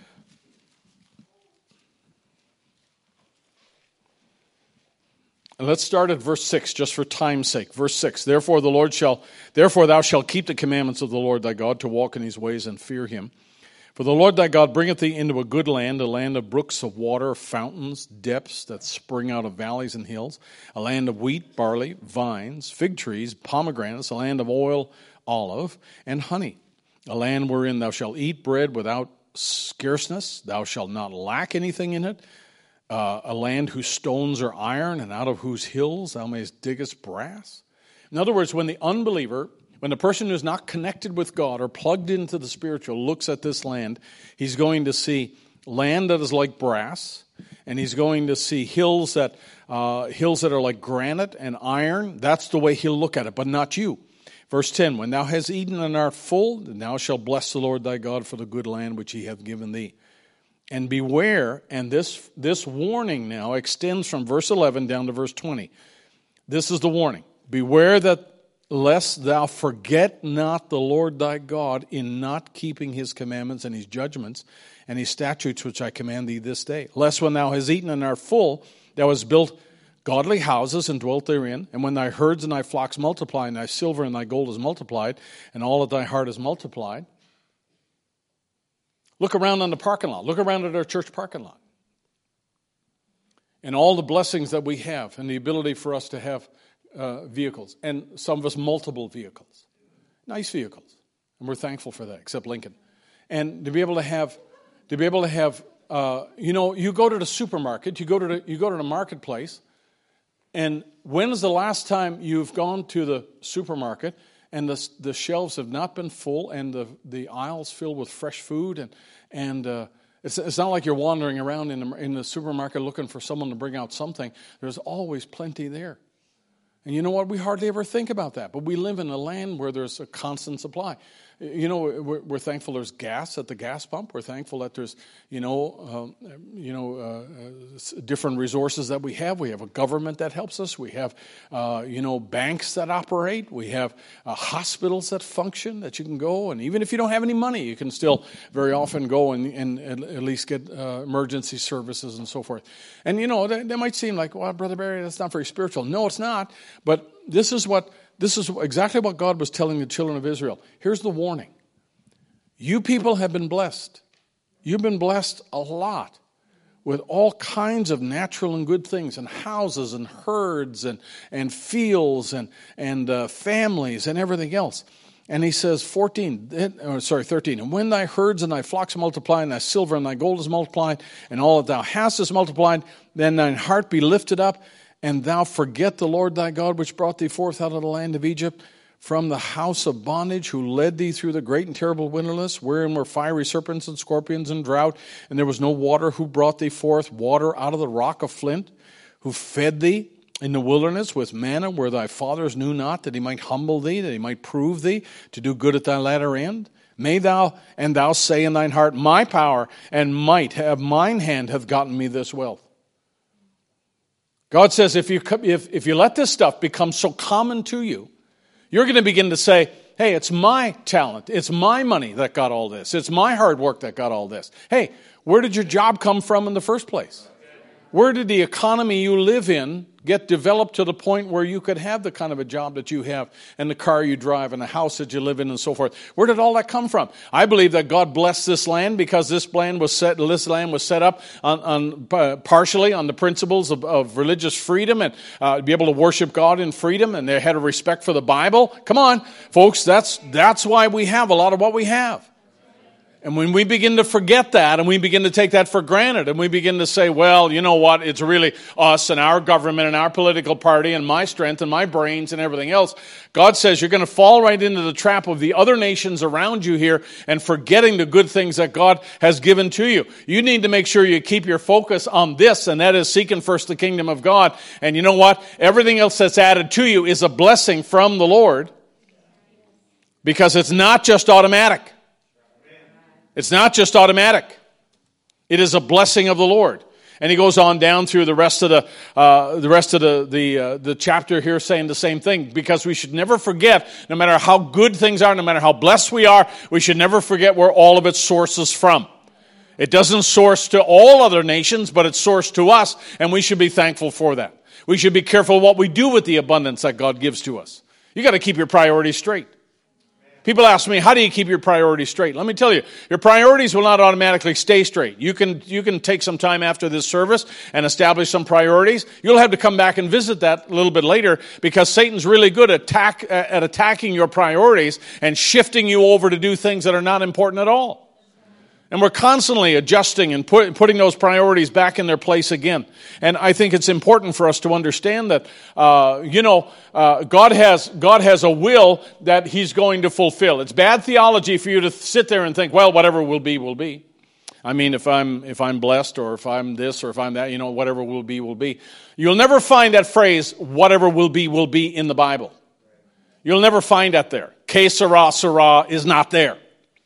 And let's start at verse six, just for time's sake. Verse six, Therefore the Lord shall, therefore thou shalt keep the commandments of the Lord thy God, to walk in his ways and fear him. For the Lord thy God bringeth thee into a good land, a land of brooks of water, fountains, depths that spring out of valleys and hills, a land of wheat, barley, vines, fig trees, pomegranates, a land of oil, olive, and honey, a land wherein thou shalt eat bread without scarceness, thou shalt not lack anything in it, Uh, a land whose stones are iron, and out of whose hills thou mayest diggest brass. In other words, when the unbeliever, when the person who is not connected with God or plugged into the spiritual looks at this land, he's going to see land that is like brass, and he's going to see hills that uh, hills that are like granite and iron. That's the way he'll look at it, but not you. Verse ten, When thou hast eaten and art full, then thou shalt bless the Lord thy God for the good land which he hath given thee. And beware, and this this warning now extends from verse eleven down to verse twenty. This is the warning. Beware that lest thou forget not the Lord thy God in not keeping his commandments and his judgments and his statutes which I command thee this day. Lest when thou hast eaten and art full, thou hast built godly houses and dwelt therein, and when thy herds and thy flocks multiply, and thy silver and thy gold is multiplied, and all of thy heart is multiplied. Look around on the parking lot. Look around at our church parking lot. And all the blessings that we have and the ability for us to have uh, vehicles. And some of us multiple vehicles. Nice vehicles. And we're thankful for that, except Lincoln. And to be able to have, to be able to have, uh, you know, you go to the supermarket, you go to the, you go to the marketplace, and when is the last time you've gone to the supermarket and the the shelves have not been full, and the, the aisles filled with fresh food, and and uh, it's it's not like you're wandering around in the in the supermarket looking for someone to bring out something. There's always plenty there, and you know what? We hardly ever think about that, but we live in a land where there's a constant supply. You know, we're, we're thankful there's gas at the gas pump. We're thankful that there's, you know, um, you know, uh, different resources that we have. We have a government that helps us. We have, uh, you know, banks that operate. We have uh, hospitals that function that you can go. And even if you don't have any money, you can still very often go and, and, and at least get uh, emergency services and so forth. And, you know, that, that might seem like, well, Brother Barry, that's not very spiritual. No, it's not. But this is what... This is exactly what God was telling the children of Israel. Here's the warning. You people have been blessed. You've been blessed a lot with all kinds of natural and good things, and houses and herds and, and fields and, and uh, families and everything else. And he says, fourteen, or sorry, thirteen, and when thy herds and thy flocks multiply, and thy silver and thy gold is multiplied, and all that thou hast is multiplied, then thine heart be lifted up, and thou forget the Lord thy God, which brought thee forth out of the land of Egypt, from the house of bondage, who led thee through the great and terrible wilderness, wherein were fiery serpents and scorpions and drought, and there was no water, who brought thee forth water out of the rock of flint, who fed thee in the wilderness with manna where thy fathers knew not, that he might humble thee, that he might prove thee, to do good at thy latter end? May thou and thou say in thine heart, my power and might have mine hand have gotten me this wealth. God says if you, if, if you let this stuff become so common to you, you're going to begin to say, hey, it's my talent, it's my money that got all this, it's my hard work that got all this. Hey, where did your job come from in the first place? Where did the economy you live in get developed to the point where you could have the kind of a job that you have and the car you drive and the house that you live in and so forth? Where did all that come from? I believe that God blessed this land because this land was set, this land was set up on, on uh, partially on the principles of, of religious freedom and uh, be able to worship God in freedom, and they had a respect for the Bible. Come on, folks, that's that's why we have a lot of what we have. And when we begin to forget that and we begin to take that for granted and we begin to say, well, you know what, it's really us and our government and our political party and my strength and my brains and everything else, God says you're going to fall right into the trap of the other nations around you here and forgetting the good things that God has given to you. You need to make sure you keep your focus on this, and that is seeking first the kingdom of God. And you know what? Everything else that's added to you is a blessing from the Lord, because it's not just automatic. It's not just automatic. It is a blessing of the Lord. And he goes on down through the rest of the uh, the rest of the the uh, the chapter here, saying the same thing, because we should never forget, no matter how good things are, no matter how blessed we are, we should never forget where all of it sources from. It doesn't source to all other nations, but it's sourced to us, and we should be thankful for that. We should be careful what we do with the abundance that God gives to us. You got to keep your priorities straight. People ask me, how do you keep your priorities straight? Let me tell you, your priorities will not automatically stay straight. You can you can take some time after this service and establish some priorities. You'll have to come back and visit that a little bit later, because Satan's really good at, attack, at attacking your priorities and shifting you over to do things that are not important at all. And we're constantly adjusting and put, putting those priorities back in their place again. And I think it's important for us to understand that, uh, you know, uh, God has God has a will that He's going to fulfill. It's bad theology for you to sit there and think, well, whatever will be, will be. I mean, if I'm if I'm blessed, or if I'm this, or if I'm that, you know, whatever will be, will be. You'll never find that phrase, whatever will be, will be, in the Bible. You'll never find that there. Que sera, sera is not there.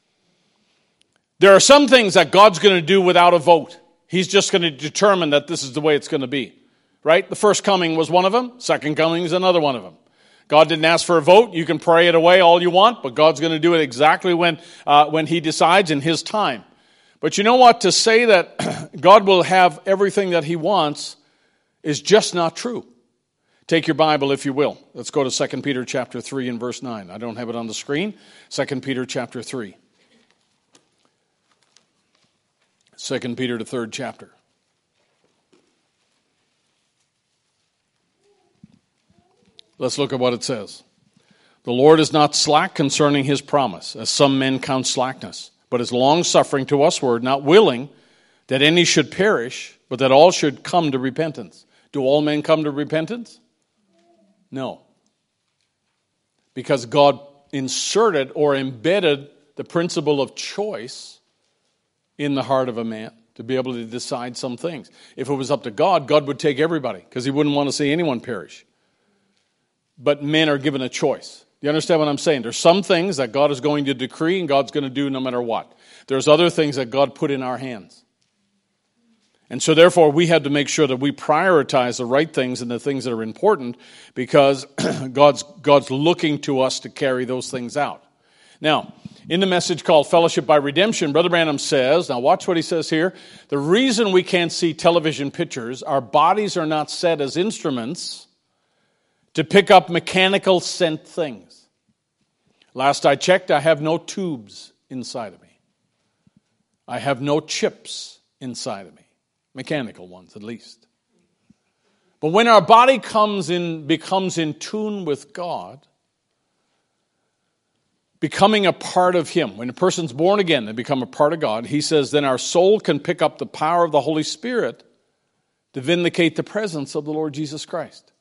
There are some things that God's going to do without a vote. He's just going to determine that this is the way it's going to be. Right? The first coming was one of them. Second coming is another one of them. God didn't ask for a vote. You can pray it away all you want, but God's going to do it exactly when uh, when He decides in His time. But you know what? To say that God will have everything that He wants is just not true. Take your Bible, if you will. Let's go to Second Peter chapter three and verse nine. I don't have it on the screen. Second Peter chapter three. Second Peter, the third chapter. Let's look at what it says. The Lord is not slack concerning His promise, as some men count slackness, but is long-suffering to usward, not willing that any should perish, but that all should come to repentance. Do all men come to repentance? No. Because God inserted or embedded the principle of choice in the heart of a man to be able to decide some things. If it was up to God, God would take everybody, because He wouldn't want to see anyone perish. But men are given a choice. Do you understand what I'm saying? There's some things that God is going to decree and God's going to do no matter what. There's other things that God put in our hands. And so therefore we have to make sure that we prioritize the right things and the things that are important, because God's God's looking to us to carry those things out. Now, in the message called Fellowship by Redemption, Brother Branham says, now watch what he says here, the reason we can't see television pictures, our bodies are not set as instruments to pick up mechanical sent things. Last I checked, I have no tubes inside of me. I have no chips inside of me. Mechanical ones, at least. But when our body comes in, becomes in tune with God, becoming a part of Him. When a person's born again, they become a part of God. He says, then our soul can pick up the power of the Holy Spirit to vindicate the presence of the Lord Jesus Christ.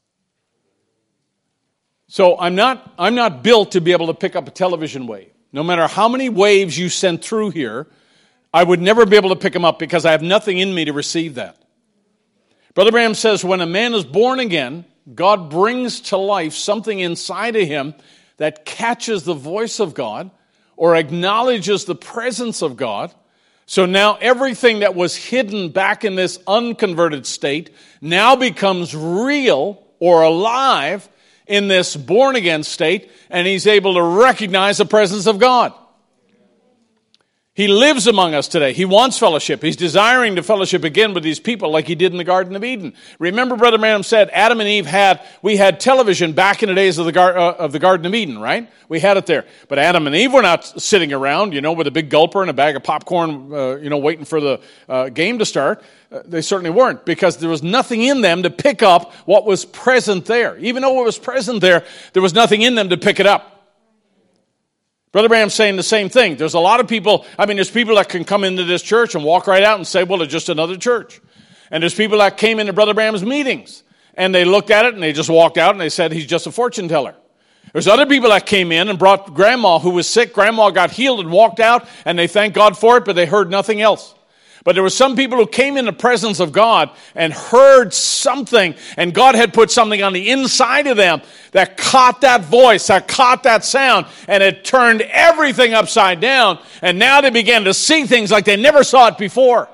So I'm not, I'm not built to be able to pick up a television wave. No matter how many waves you send through here, I would never be able to pick them up, because I have nothing in me to receive that. Brother Branham says when a man is born again, God brings to life something inside of him that catches the voice of God or acknowledges the presence of God. So now everything that was hidden back in this unconverted state now becomes real or alive in this born-again state, and he's able to recognize the presence of God. He lives among us today. He wants fellowship. He's desiring to fellowship again with these people like he did in the Garden of Eden. Remember, Brother Branham said, Adam and Eve had, we had television back in the days of the, gar, uh, of the Garden of Eden, right? We had it there. But Adam and Eve were not sitting around, you know, with a big gulper and a bag of popcorn, uh, you know, waiting for the uh, game to start. Uh, they certainly weren't, because there was nothing in them to pick up what was present there. Even though it was present there, there was nothing in them to pick it up. Brother Branham's saying the same thing. There's a lot of people, I mean, there's people that can come into this church and walk right out and say, well, it's just another church. And there's people that came into Brother Branham's meetings, and they looked at it and they just walked out and they said, he's just a fortune teller. There's other people that came in and brought grandma who was sick. Grandma got healed and walked out, and they thanked God for it, but they heard nothing else. But there were some people who came in the presence of God and heard something, and God had put something on the inside of them that caught that voice, that caught that sound, and it turned everything upside down, and now they began to see things like they never saw it before.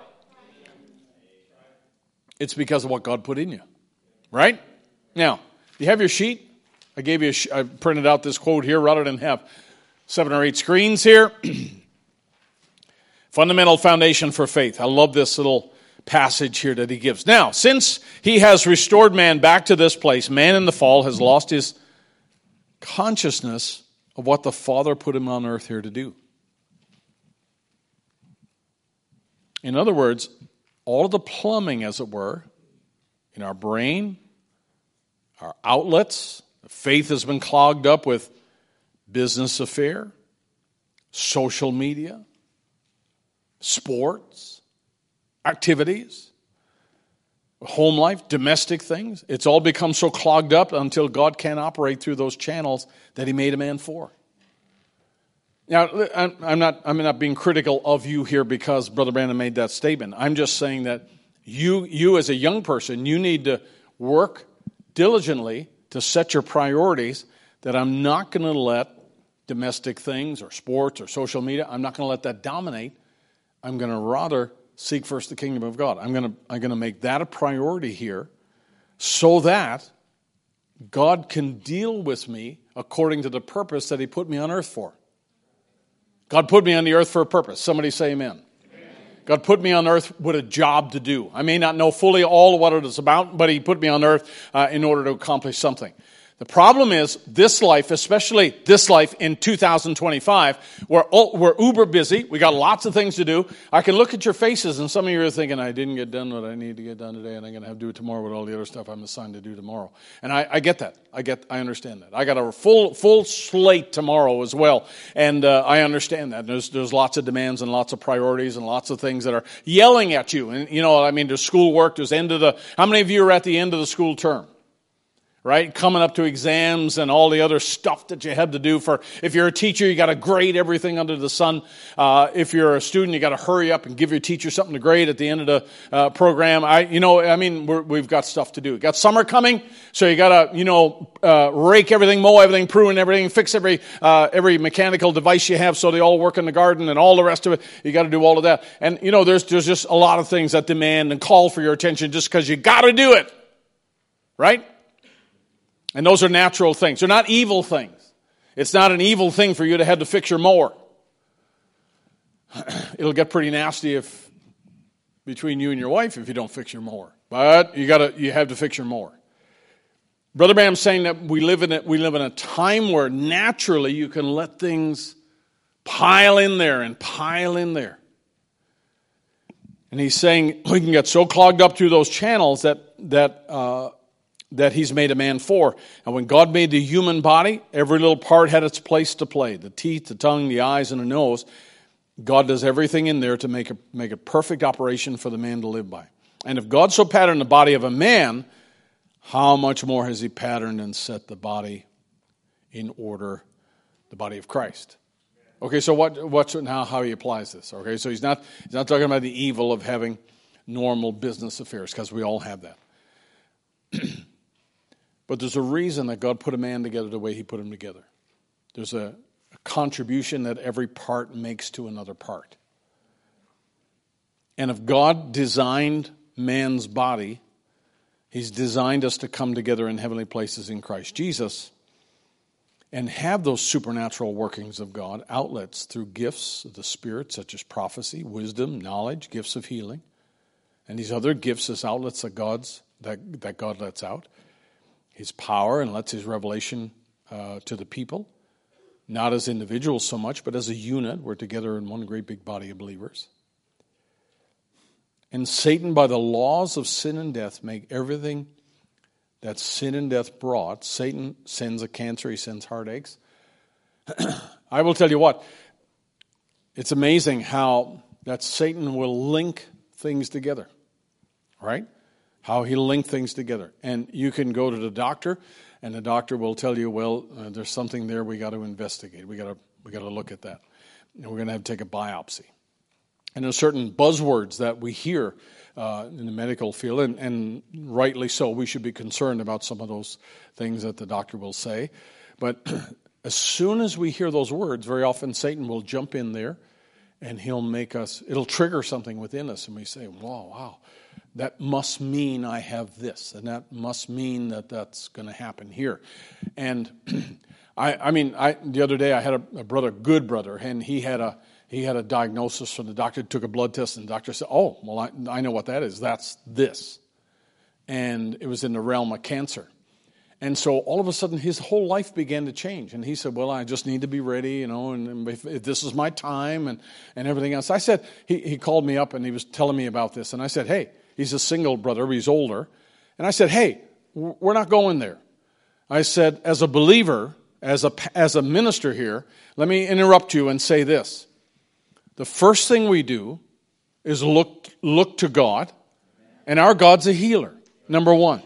It's because of what God put in you, right? Now, do you have your sheet? I gave you a sh- I printed out this quote here rather than have seven or eight screens here. Fundamental foundation for faith. I love this little passage here that he gives. Now, since he has restored man back to this place, man in the fall has lost his consciousness of what the Father put him on earth here to do. In other words, all of the plumbing, as it were, in our brain, our outlets, faith has been clogged up with business affair, social media, sports, activities, home life, domestic things. It's all become so clogged up until God can't operate through those channels that he made a man for. Now, I'm not, I'm not being critical of you here because Brother Branham made that statement. I'm just saying that you, you as a young person, you need to work diligently to set your priorities, that I'm not going to let domestic things or sports or social media, I'm not going to let that dominate. I'm going to rather seek first the kingdom of God. I'm going to, I'm going to make that a priority here so that God can deal with me according to the purpose that he put me on earth for. God put me on the earth for a purpose. Somebody say amen. Amen. God put me on earth with a job to do. I may not know fully all of what it is about, but he put me on earth uh, in order to accomplish something. The problem is this life, especially this life in two thousand twenty-five, we're, we're uber busy. We got lots of things to do. I can look at your faces, and some of you are thinking, I didn't get done what I need to get done today, and I'm going to have to do it tomorrow with all the other stuff I'm assigned to do tomorrow. And I, I get that. I get. I understand that. I got a full full slate tomorrow as well, and uh, I understand that. There's there's lots of demands and lots of priorities and lots of things that are yelling at you. And you know, I mean, there's schoolwork. There's end of the. How many of you are at the end of the school term? Right? Coming up to exams and all the other stuff that you have to do for, if you're a teacher, you got to grade everything under the sun. Uh, if you're a student, you got to hurry up and give your teacher something to grade at the end of the uh, program. I, you know, I mean, we're, we've got stuff to do. We got summer coming, so you got to, you know, uh, rake everything, mow everything, prune everything, fix every, uh, every mechanical device you have so they all work in the garden and all the rest of it. You got to do all of that. And, you know, there's, there's just a lot of things that demand and call for your attention just because you got to do it. Right? And those are natural things. They're not evil things. It's not an evil thing for you to have to fix your mower. It'll get pretty nasty if between you and your wife if you don't fix your mower. But you gotta you have to fix your mower. Brother Branham's saying that we live in a, we live in a time where naturally you can let things pile in there and pile in there. And he's saying we can get so clogged up through those channels that that uh, that he's made a man for. And when God made the human body, every little part had its place to play. The teeth, the tongue, the eyes, and the nose. God does everything in there to make a, make a perfect operation for the man to live by. And if God so patterned the body of a man, how much more has he patterned and set the body in order, the body of Christ? Okay, so what, what's now how he applies this? Okay, so he's not he's not talking about the evil of having normal business affairs, because we all have that. But there's a reason that God put a man together the way he put him together. There's a, a contribution that every part makes to another part. And if God designed man's body, he's designed us to come together in heavenly places in Christ Jesus and have those supernatural workings of God, outlets through gifts of the Spirit, such as prophecy, wisdom, knowledge, gifts of healing, and these other gifts as outlets that God's that, that God lets out. His power and lets his revelation uh, to the people, not as individuals so much, but as a unit. We're together in one great big body of believers. And Satan, by the laws of sin and death, make everything that sin and death brought. Satan sends a cancer, he sends heartaches. I will tell you what, it's amazing how that Satan will link things together, right? How he'll link things together. And you can go to the doctor, and the doctor will tell you, well, uh, there's something there we got to investigate. We got to we got to look at that. And we're going to have to take a biopsy. And there's certain buzzwords that we hear uh, in the medical field, and, and rightly so. We should be concerned about some of those things that the doctor will say. But as soon as we hear those words, very often Satan will jump in there, and he'll make us, it'll trigger something within us, and we say, wow, wow, that must mean I have this, and that must mean that that's going to happen here. And I, I mean, I, the other day I had a, a brother, good brother, and he had a He had a diagnosis from the doctor, took a blood test, and the doctor said, oh, well, I, I know what that is. That's this. And it was in the realm of cancer. And so all of a sudden, his whole life began to change. And he said, well, I just need to be ready, you know, and, and if, if this is my time and, and everything else. I said, he, he called me up and he was telling me about this. And I said, hey, he's a single brother, he's older. And I said, hey, we're not going there. I said, as a believer, as a, as a minister here, let me interrupt you and say this. The first thing we do is look look to God, and our God's a healer, number one.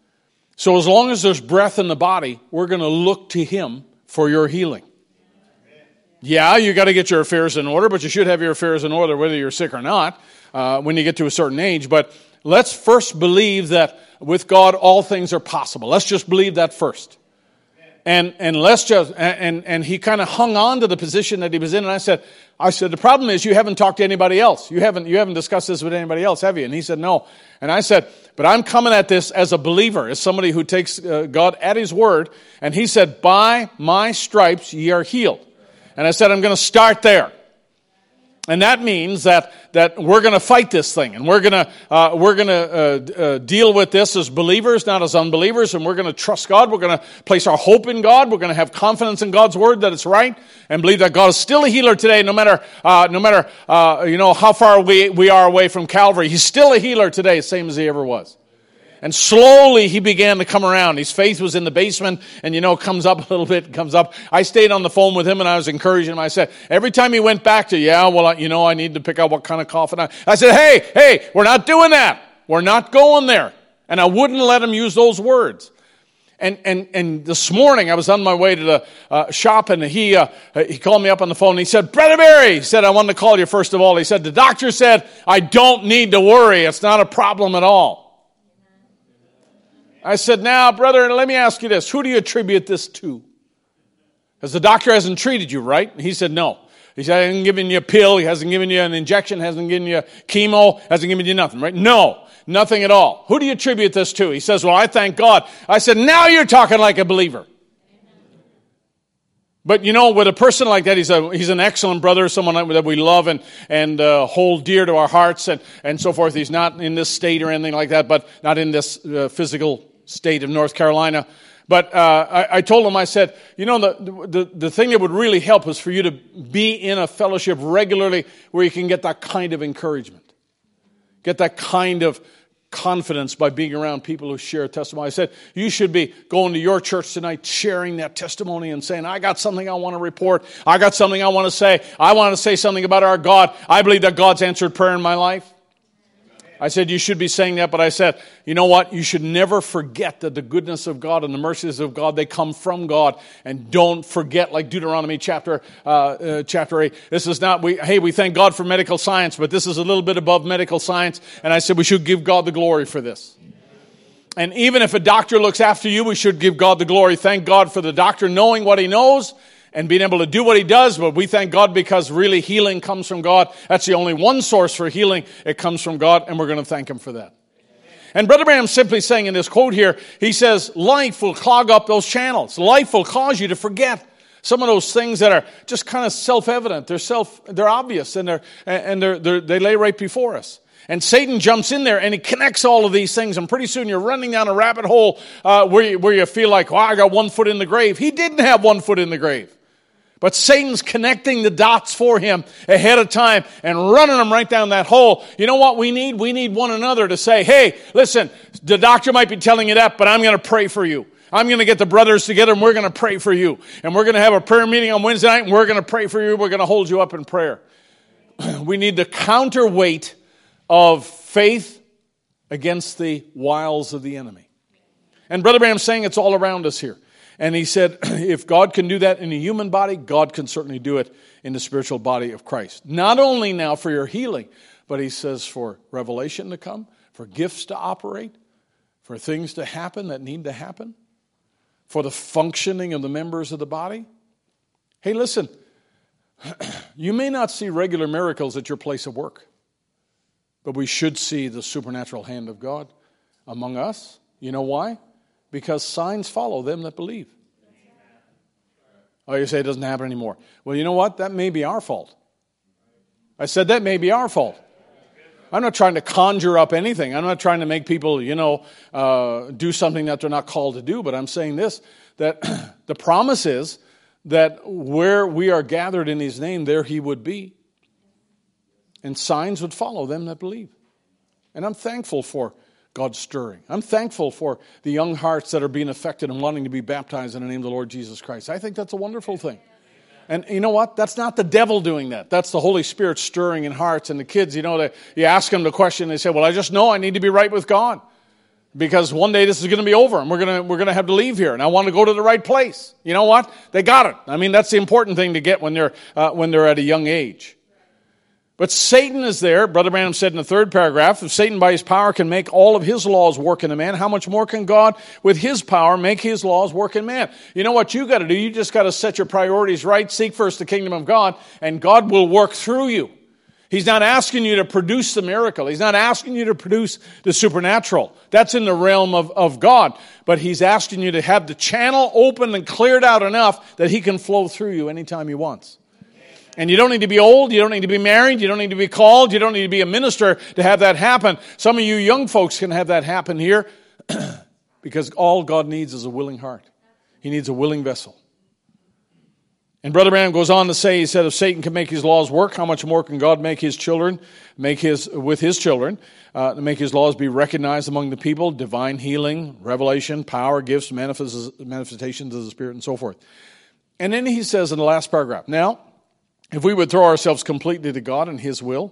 So as long as there's breath in the body, we're going to look to him for your healing. Yeah, you got to get your affairs in order, but you should have your affairs in order whether you're sick or not uh, when you get to a certain age. But let's first believe that with God all things are possible. Let's just believe that first. And and let's just and and he kind of hung on to the position that he was in. And I said, I said, the problem is you haven't talked to anybody else. You haven't you haven't discussed this with anybody else, have you? And he said, no. And I said, but I'm coming at this as a believer, as somebody who takes uh, God at his word. And he said, by my stripes ye are healed. And I said, I'm going to start there. And that means that that we're going to fight this thing, and we're going to uh, we're going to uh, uh, deal with this as believers, not as unbelievers, and we're going to trust God. We're going to place our hope in God. We're going to have confidence in God's word that it's right, and believe that God is still a healer today, no matter uh, no matter uh, you know how far we we are away from Calvary. He's still a healer today, same as he ever was. And slowly he began to come around. His faith was in the basement and, you know, comes up a little bit, comes up. I stayed on the phone with him and I was encouraging him. I said, every time he went back to, yeah, well, you know, I need to pick out what kind of coffin I, I said, hey, hey, we're not doing that. We're not going there. And I wouldn't let him use those words. And and and this morning I was on my way to the uh, shop and he uh, he called me up on the phone and he said, Brother Barry, he said, I wanted to call you first of all. He said, the doctor said, I don't need to worry. It's not a problem at all. I said, now, brother, let me ask you this. Who do you attribute this to? Because the doctor hasn't treated you, right? He said, no. He said, he hasn't given you a pill. He hasn't given you an injection. Hasn't given you chemo. Hasn't given you nothing, right? No, nothing at all. Who do you attribute this to? He says, well, I thank God. I said, now you're talking like a believer. But, you know, with a person like that, he's a he's an excellent brother, someone that we love and and uh, hold dear to our hearts and, and so forth. He's not in this state or anything like that, but not in this uh, physical state of North Carolina. But uh, I, I told him, I said, you know, the, the the thing that would really help is for you to be in a fellowship regularly where you can get that kind of encouragement, get that kind of confidence by being around people who share testimony. I said, you should be going to your church tonight, sharing that testimony and saying, I got something I want to report. I got something I want to say. I want to say something about our God. I believe that God's answered prayer in my life. I said, you should be saying that, but I said, you know what? You should never forget that the goodness of God and the mercies of God, they come from God. And don't forget, like Deuteronomy chapter uh, uh, chapter eight, this is not, we. hey, we thank God for medical science, but this is a little bit above medical science. And I said, we should give God the glory for this. And even if a doctor looks after you, we should give God the glory. Thank God for the doctor knowing what he knows and being able to do what he does. But we thank God because really healing comes from God. That's the only one source for healing. It comes from God, and we're going to thank him for that. And Brother Branham's simply saying in this quote here, he says, life will clog up those channels. Life will cause you to forget some of those things that are just kind of self-evident. They're self, they're obvious, and they're and they're, they're they lay right before us. And Satan jumps in there and he connects all of these things, and pretty soon you're running down a rabbit hole uh, where you, where you feel like, well, I got one foot in the grave. He didn't have one foot in the grave. But Satan's connecting the dots for him ahead of time and running them right down that hole. You know what we need? We need one another to say, hey, listen, the doctor might be telling you that, but I'm going to pray for you. I'm going to get the brothers together and we're going to pray for you. And we're going to have a prayer meeting on Wednesday night and we're going to pray for you. We're going to hold you up in prayer. We need the counterweight of faith against the wiles of the enemy. And Brother Branham's saying it's all around us here. And he said, if God can do that in a human body, God can certainly do it in the spiritual body of Christ. Not only now for your healing, but he says for revelation to come, for gifts to operate, for things to happen that need to happen, for the functioning of the members of the body. Hey, listen, you may not see regular miracles at your place of work, but we should see the supernatural hand of God among us. You know why? Because signs follow them that believe. Oh, you say it doesn't happen anymore. Well, you know what? That may be our fault. I said that may be our fault. I'm not trying to conjure up anything. I'm not trying to make people, you know, uh, do something that they're not called to do. But I'm saying this, that the promise is that where we are gathered in his name, there he would be. And signs would follow them that believe. And I'm thankful for God's stirring. I'm thankful for the young hearts that are being affected and wanting to be baptized in the name of the Lord Jesus Christ. I think that's a wonderful thing. And you know what? That's not the devil doing that. That's the Holy Spirit stirring in hearts. And the kids, you know, they, you ask them the question, they say, well, I just know I need to be right with God. Because one day this is going to be over and we're going to we're going to have to leave here. And I want to go to the right place. You know what? They got it. I mean, that's the important thing to get when they're uh, when they're at a young age. But Satan is there. Brother Branham said in the third paragraph, if Satan by his power can make all of his laws work in a man, how much more can God with his power make his laws work in man? You know what you got to do? You just got to set your priorities right. Seek first the kingdom of God, and God will work through you. He's not asking you to produce the miracle. He's not asking you to produce the supernatural. That's in the realm of, of God. But he's asking you to have the channel open and cleared out enough that he can flow through you anytime he wants. And you don't need to be old, you don't need to be married, you don't need to be called, you don't need to be a minister to have that happen. Some of you young folks can have that happen here because all God needs is a willing heart. He needs a willing vessel. And Brother Branham goes on to say, he said, if Satan can make his laws work, how much more can God make his children, make his with his children, uh, make his laws be recognized among the people, divine healing, revelation, power, gifts, manifestations of the Spirit, and so forth. And then he says in the last paragraph, now, if we would throw ourselves completely to God and his will,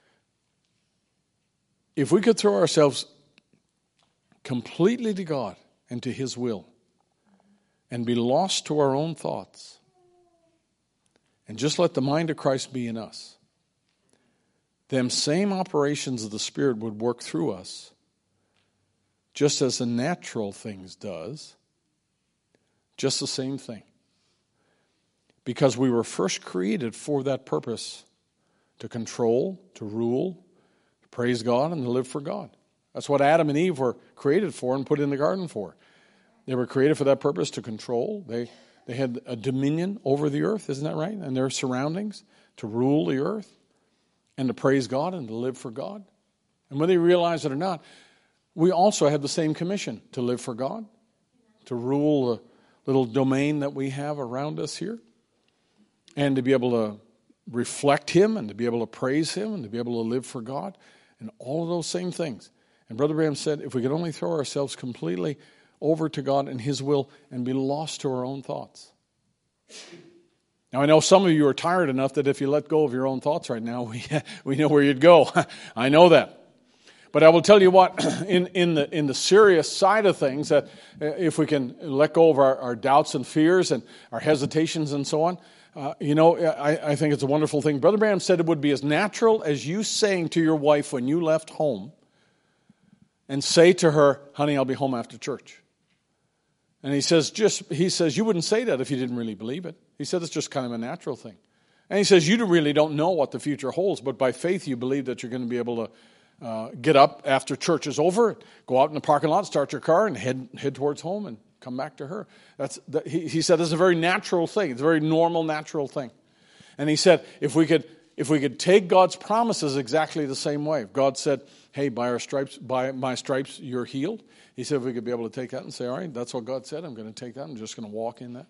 if we could throw ourselves completely to God and to his will and be lost to our own thoughts and just let the mind of Christ be in us, them same operations of the Spirit would work through us just as the natural things does, just the same thing. Because we were first created for that purpose, to control, to rule, to praise God, and to live for God. That's what Adam and Eve were created for and put in the garden for. They were created for that purpose, to control. They they had a dominion over the earth, isn't that right? And their surroundings, to rule the earth, and to praise God and to live for God. And whether you realize it or not, we also have the same commission, to live for God, to rule the little domain that we have around us here. And to be able to reflect him and to be able to praise him and to be able to live for God and all of those same things. And Brother Branham said, if we could only throw ourselves completely over to God and his will and be lost to our own thoughts. Now, I know some of you are tired enough that if you let go of your own thoughts right now, we, we know where you'd go. I know that. But I will tell you what, in, in the in the serious side of things, that if we can let go of our, our doubts and fears and our hesitations and so on, Uh, you know, I, I think it's a wonderful thing. Brother Branham said it would be as natural as you saying to your wife when you left home and say to her, honey, I'll be home after church. And he says, just he says, you wouldn't say that if you didn't really believe it. He said it's just kind of a natural thing. And he says, you really don't know what the future holds, but by faith you believe that you're going to be able to uh, get up after church is over, go out in the parking lot, start your car, and head head towards home and come back to her. That's that, he, he said it's a very natural thing. It's a very normal, natural thing. And he said, if we could if we could take God's promises exactly the same way. If God said, hey, by our stripes, by my stripes, you're healed. He said if we could be able to take that and say, all right, that's what God said. I'm going to take that. I'm just going to walk in that.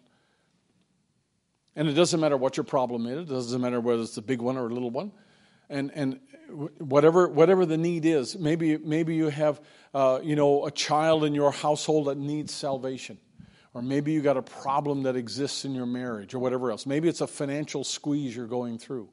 And it doesn't matter what your problem is. It doesn't matter whether it's a big one or a little one. And and whatever whatever the need is, maybe maybe you have uh, you know a child in your household that needs salvation, or maybe you got a problem that exists in your marriage, or whatever else. Maybe it's a financial squeeze you're going through.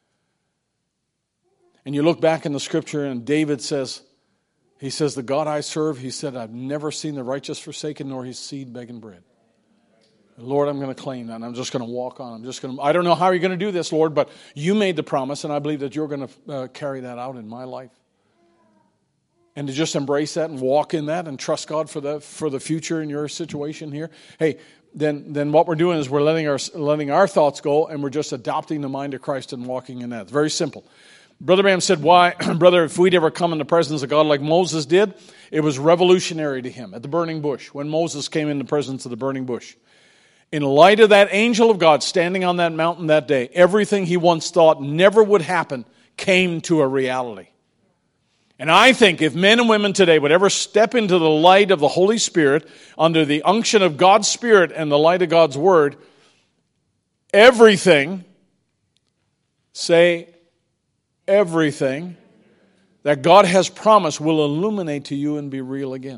And you look back in the scripture, and David says, he says, the God I serve, he said, I've never seen the righteous forsaken, nor his seed begging bread. Lord, I'm going to claim that, and I'm just going to walk on. I'm just going to, I don't know how you're going to do this, Lord, but you made the promise, and I believe that you're going to uh, carry that out in my life. And to just embrace that and walk in that and trust God for the for the future in your situation here. Hey, then then what we're doing is we're letting our letting our thoughts go, and we're just adopting the mind of Christ and walking in that. It's very simple. Brother Branham said, why, brother, if we'd ever come in the presence of God like Moses did, it was revolutionary to him at the burning bush, when Moses came in the presence of the burning bush. In light of that angel of God standing on that mountain that day, everything he once thought never would happen came to a reality. And I think if men and women today would ever step into the light of the Holy Spirit, under the unction of God's Spirit and the light of God's Word, everything, say everything, that God has promised will illuminate to you and be real again.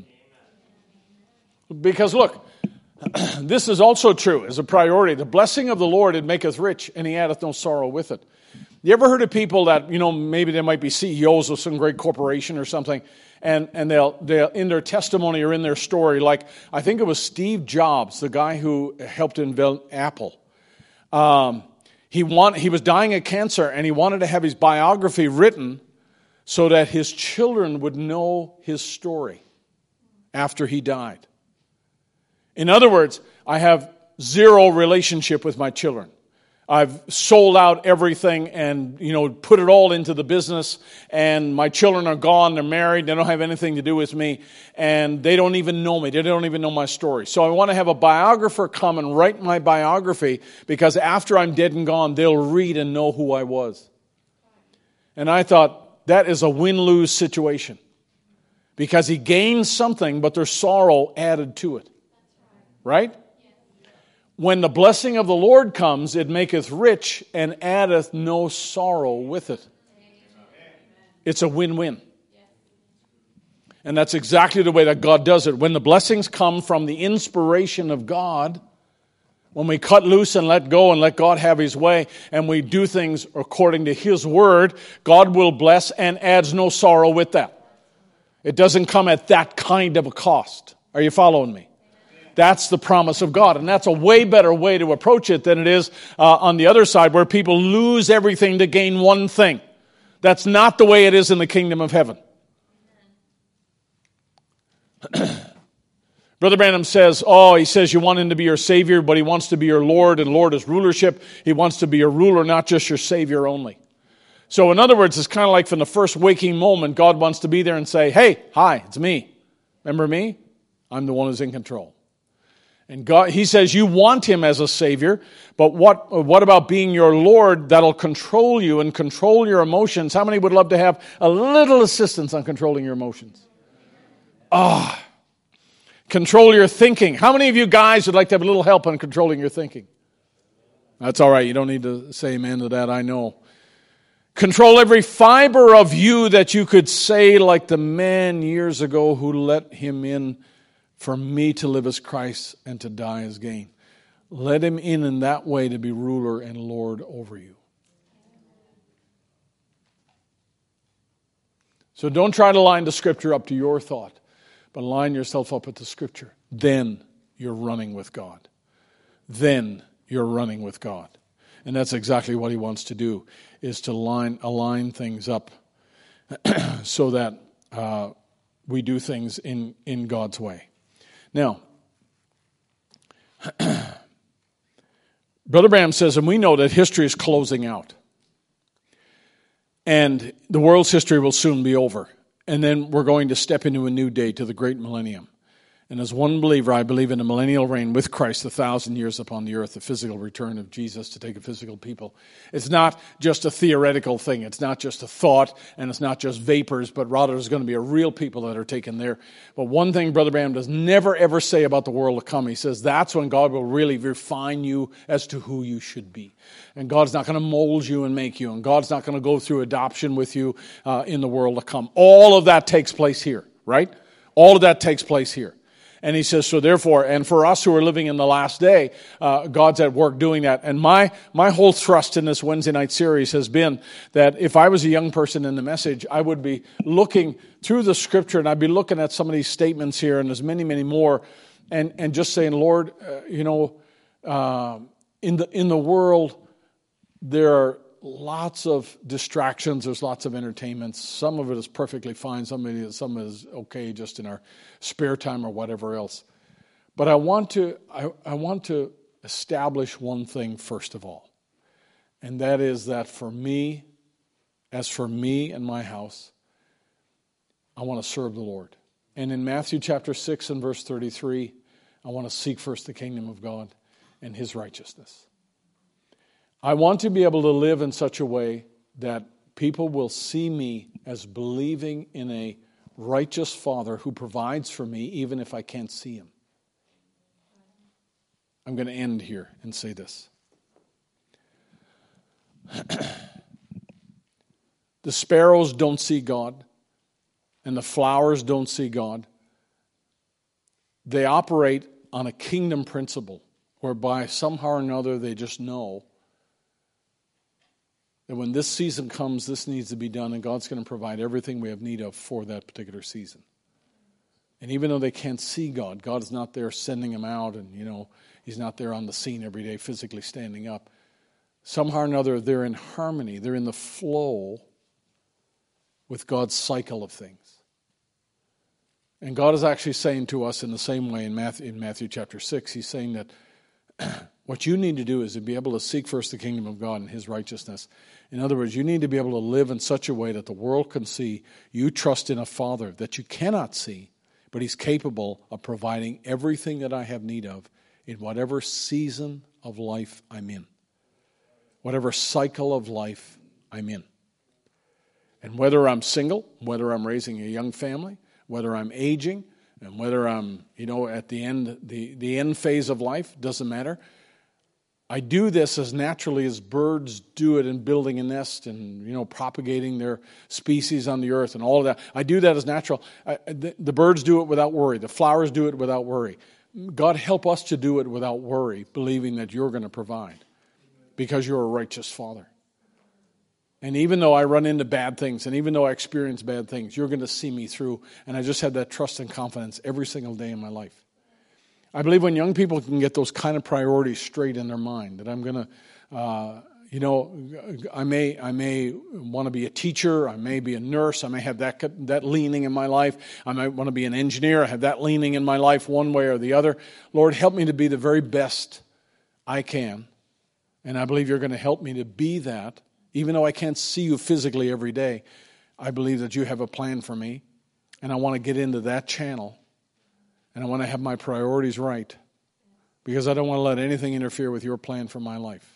Because look, this is also true as a priority. The blessing of the Lord, it maketh rich, and he addeth no sorrow with it. You ever heard of people that, you know, maybe they might be C E Os of some great corporation or something, and, and they'll, they'll, in their testimony or in their story, like, I think it was Steve Jobs, the guy who helped invent Apple. Um, he want, he was dying of cancer, and he wanted to have his biography written so that his children would know his story after he died. In other words, I have zero relationship with my children. I've sold out everything and, you know, put it all into the business, and my children are gone, they're married, they don't have anything to do with me, and they don't even know me, they don't even know my story. So I want to have a biographer come and write my biography, because after I'm dead and gone, they'll read and know who I was. And I thought, that is a win-lose situation, because he gains something, but there's sorrow added to it. Right? When the blessing of the Lord comes, it maketh rich and addeth no sorrow with it. It's a win-win. And that's exactly the way that God does it. When the blessings come from the inspiration of God, when we cut loose and let go and let God have his way, and we do things according to his word, God will bless and adds no sorrow with that. It doesn't come at that kind of a cost. Are you following me? That's the promise of God. And that's a way better way to approach it than it is uh, on the other side, where people lose everything to gain one thing. That's not the way it is in the kingdom of heaven. Brother Branham says, oh, he says you want him to be your Savior, but he wants to be your Lord, and Lord is rulership. He wants to be your ruler, not just your Savior only. So in other words, it's kind of like from the first waking moment, God wants to be there and say, hey, hi, it's me. Remember me? I'm the one who's in control. And God, he says you want him as a Savior, but what, what about being your Lord that'll control you and control your emotions? How many would love to have a little assistance on controlling your emotions? Ah, oh, control your thinking. How many of you guys would like to have a little help on controlling your thinking? That's all right. You don't need to say amen to that, I know. Control every fiber of you that you could say like the man years ago who let him in. For me to live as Christ and to die as gain. Let him in in that way to be ruler and Lord over you. So don't try to line the Scripture up to your thought, but line yourself up with the Scripture. Then you're running with God. Then you're running with God. And that's exactly what he wants to do, is to line align things up so that uh, we do things in, in God's way. Now, Brother Branham says, and we know that history is closing out. And the world's history will soon be over. And then we're going to step into a new day, to the great millennium. And as one believer, I believe in a millennial reign with Christ, a thousand years upon the earth, the physical return of Jesus to take a physical people. It's not just a theoretical thing. It's not just a thought, and it's not just vapors, but rather there's going to be a real people that are taken there. But one thing Brother Branham does never, ever say about the world to come, he says that's when God will really refine you as to who you should be. And God's not going to mold you and make you, and God's not going to go through adoption with you uh, in the world to come. All of that takes place here, right? All of that takes place here. And he says, so therefore, and for us who are living in the last day, uh, God's at work doing that. And my my whole thrust in this Wednesday night series has been that if I was a young person in the message, I would be looking through the scripture, and I'd be looking at some of these statements here, and there's many, many more, and, and just saying, Lord, uh, you know, uh, in the in the world, there are lots of distractions. There's lots of entertainments. Some of it is perfectly fine. Some of it is, some of it is okay just in our spare time or whatever else. But I want to I, I want to establish one thing first of all. And that is that for me, as for me and my house, I want to serve the Lord. And in Matthew chapter six and verse thirty-three, I want to seek first the kingdom of God and his righteousness. I want to be able to live in such a way that people will see me as believing in a righteous Father who provides for me even if I can't see him. I'm going to end here and say this. The sparrows don't see God, and the flowers don't see God. They operate on a kingdom principle whereby somehow or another they just know that when this season comes, this needs to be done, and God's going to provide everything we have need of for that particular season. And even though they can't see God, God is not there sending them out, and, you know, he's not there on the scene every day physically standing up. Somehow or another, they're in harmony. They're in the flow with God's cycle of things. And God is actually saying to us in the same way in Matthew, in Matthew chapter six, he's saying that what you need to do is to be able to seek first the kingdom of God and his righteousness. In other words, you need to be able to live in such a way that the world can see you trust in a Father that you cannot see, but he's capable of providing everything that I have need of in whatever season of life I'm in, whatever cycle of life I'm in. And whether I'm single, whether I'm raising a young family, whether I'm aging, and whether I'm, you know, at the end, the, the end phase of life, doesn't matter. I do this as naturally as birds do it in building a nest and, you know, propagating their species on the earth and all of that. I do that as natural. I, the, the birds do it without worry. The flowers do it without worry. God, help us to do it without worry, believing that you're going to provide because you're a righteous Father. And even though I run into bad things, and even though I experience bad things, you're going to see me through. And I just have that trust and confidence every single day in my life. I believe when young people can get those kind of priorities straight in their mind, that I'm going to, uh, you know, I may I may want to be a teacher, I may be a nurse, I may have that that leaning in my life. I might want to be an engineer, I have that leaning in my life one way or the other. Lord, help me to be the very best I can. And I believe you're going to help me to be that. Even though I can't see you physically every day, I believe that you have a plan for me, and I want to get into that channel, and I want to have my priorities right, because I don't want to let anything interfere with your plan for my life.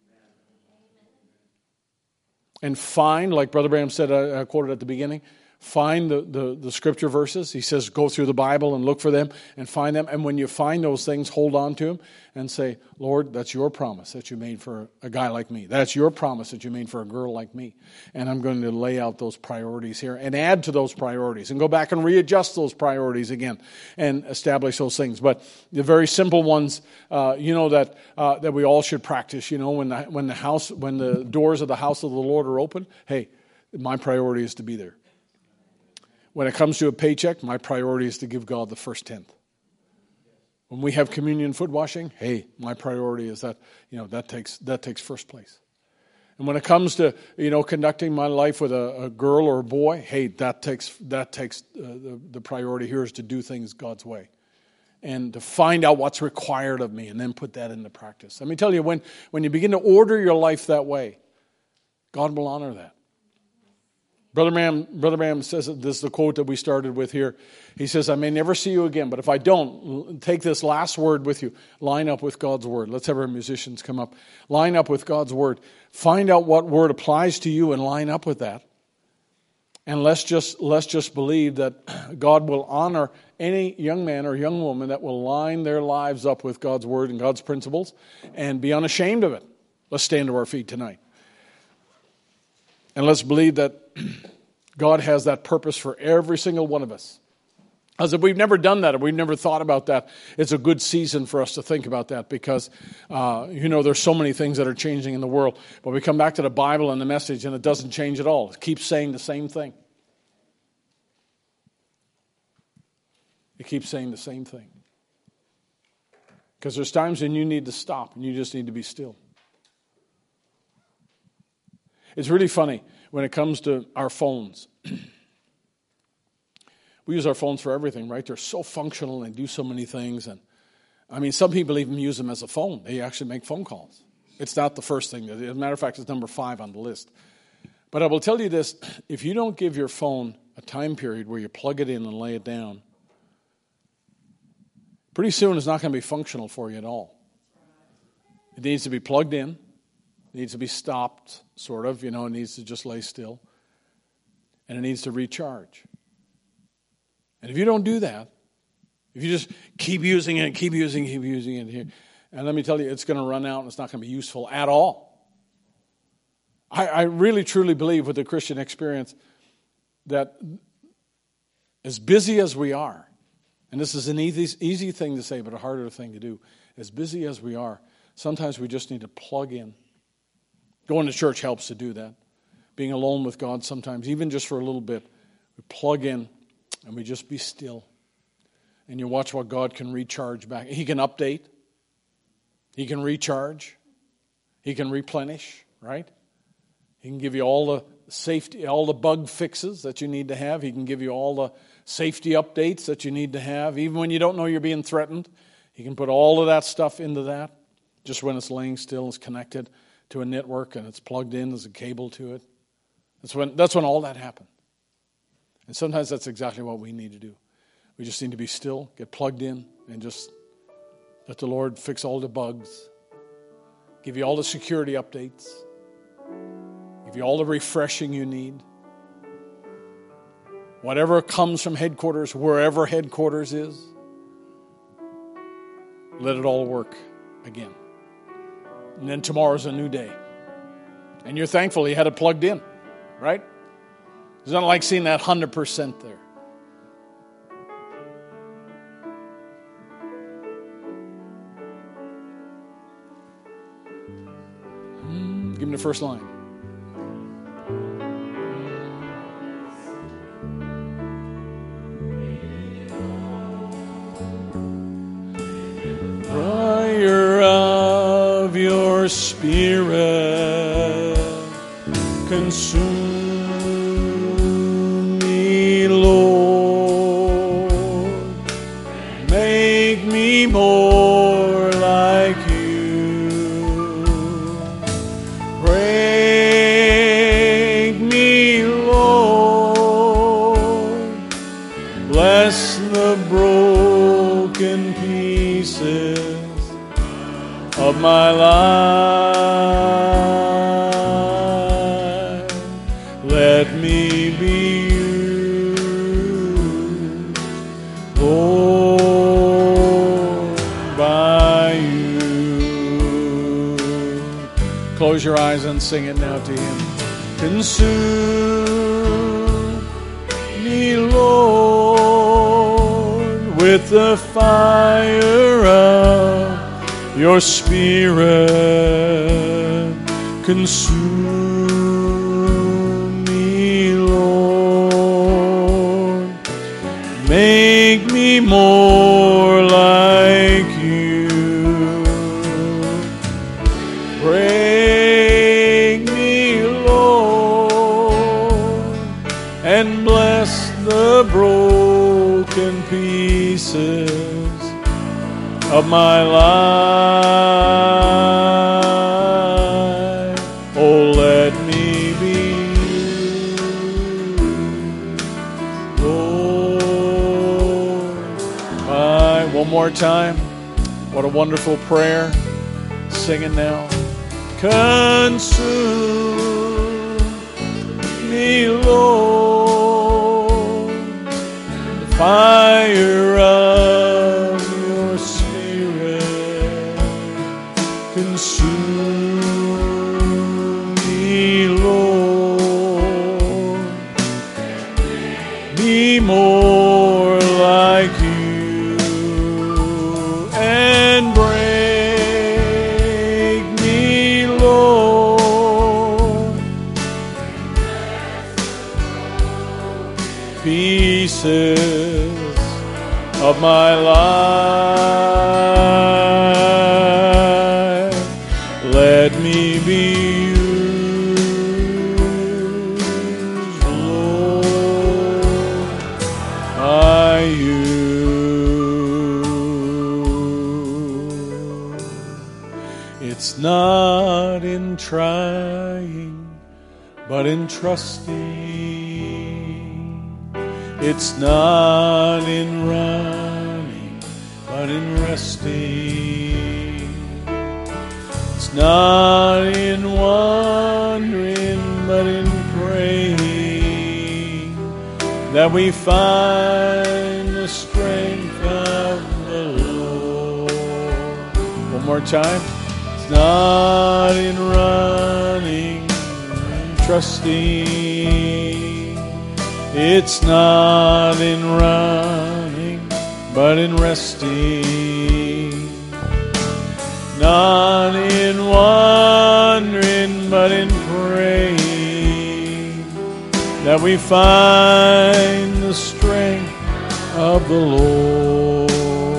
And find, like Brother Branham said, I quoted at the beginning, find the, the, the scripture verses. He says go through the Bible and look for them and find them. And when you find those things, hold on to them and say, Lord, that's your promise that you made for a guy like me. That's your promise that you made for a girl like me. And I'm going to lay out those priorities here and add to those priorities and go back and readjust those priorities again and establish those things. But the very simple ones, uh, you know, that uh, that we all should practice. You know, when the, when the house, when the doors of the house of the Lord are open, hey, my priority is to be there. When it comes to a paycheck, my priority is to give God the first tenth. When we have communion foot washing, hey, my priority is that, you know, that takes that takes first place. And when it comes to, you know, conducting my life with a, a girl or a boy, hey, that takes that takes uh, the, the priority here is to do things God's way. And to find out what's required of me and then put that into practice. Let me tell you, when, when you begin to order your life that way, God will honor that. Brother Branham, Brother Branham says, this is the quote that we started with here. He says, I may never see you again, but if I don't, take this last word with you. Line up with God's word. Let's have our musicians come up. Line up with God's word. Find out what word applies to you and line up with that. And let's just let's just believe that God will honor any young man or young woman that will line their lives up with God's word and God's principles and be unashamed of it. Let's stand to our feet tonight. And let's believe that God has that purpose for every single one of us. As if we've never done that or we've never thought about that, it's a good season for us to think about that because, uh, you know, there's so many things that are changing in the world. But we come back to the Bible and the message and it doesn't change at all. It keeps saying the same thing. It keeps saying the same thing. Because there's times when you need to stop and you just need to be still. It's really funny when it comes to our phones. We use our phones for everything, right? They're so functional and do so many things. And I mean, some people even use them as a phone. They actually make phone calls. It's not the first thing. As a matter of fact, it's number five on the list. But I will tell you this. If you don't give your phone a time period where you plug it in and lay it down, pretty soon it's not going to be functional for you at all. It needs to be plugged in. It needs to be stopped, sort of. You know, it needs to just lay still. And it needs to recharge. And if you don't do that, if you just keep using it, keep using it, keep using it here, and let me tell you, it's going to run out and it's not going to be useful at all. I, I really, truly believe with the Christian experience that as busy as we are, and this is an easy, easy thing to say, but a harder thing to do, as busy as we are, sometimes we just need to plug in. Going to church helps to do that. Being alone with God sometimes, even just for a little bit, we plug in. And we just be still. And you watch what God can recharge back. He can update. He can recharge. He can replenish, right? He can give you all the safety, all the bug fixes that you need to have. He can give you all the safety updates that you need to have. Even when you don't know you're being threatened, He can put all of that stuff into that. Just when it's laying still, it's connected to a network and it's plugged in, there's a cable to it. That's when, that's when all that happens. And sometimes that's exactly what we need to do. We just need to be still, get plugged in, and just let the Lord fix all the bugs, give you all the security updates, give you all the refreshing you need. Whatever comes from headquarters, wherever headquarters is, let it all work again. And then tomorrow's a new day. And you're thankful you had it plugged in, right? It's not like seeing that one hundred percent there. Give me the first line. Fire of your Spirit consume more like you. Break me, Lord. Bless the broken pieces of my life. Let me be used, Lord. Close your eyes and sing it now to Him. Consume me, Lord, with the fire of your Spirit. Consume me, Lord. Make me more like you. Break me, and bless the broken pieces of my life. Oh, let me be used, Lord. Right, one more time. What a wonderful prayer. Sing it now. Consume me, Lord, the fire of your Spirit. Consume me, Lord, be more like you, and break me, Lord, pieces of my life. Let me be used, Lord, by you. It's not in trying, but in trusting. It's not in running, but in resting. It's not in wondering, but in praying that we find the strength of the Lord. One more time. It's not in running and trusting. It's not in running, but in resting. Not in wondering, but in praying that we find the strength of the Lord.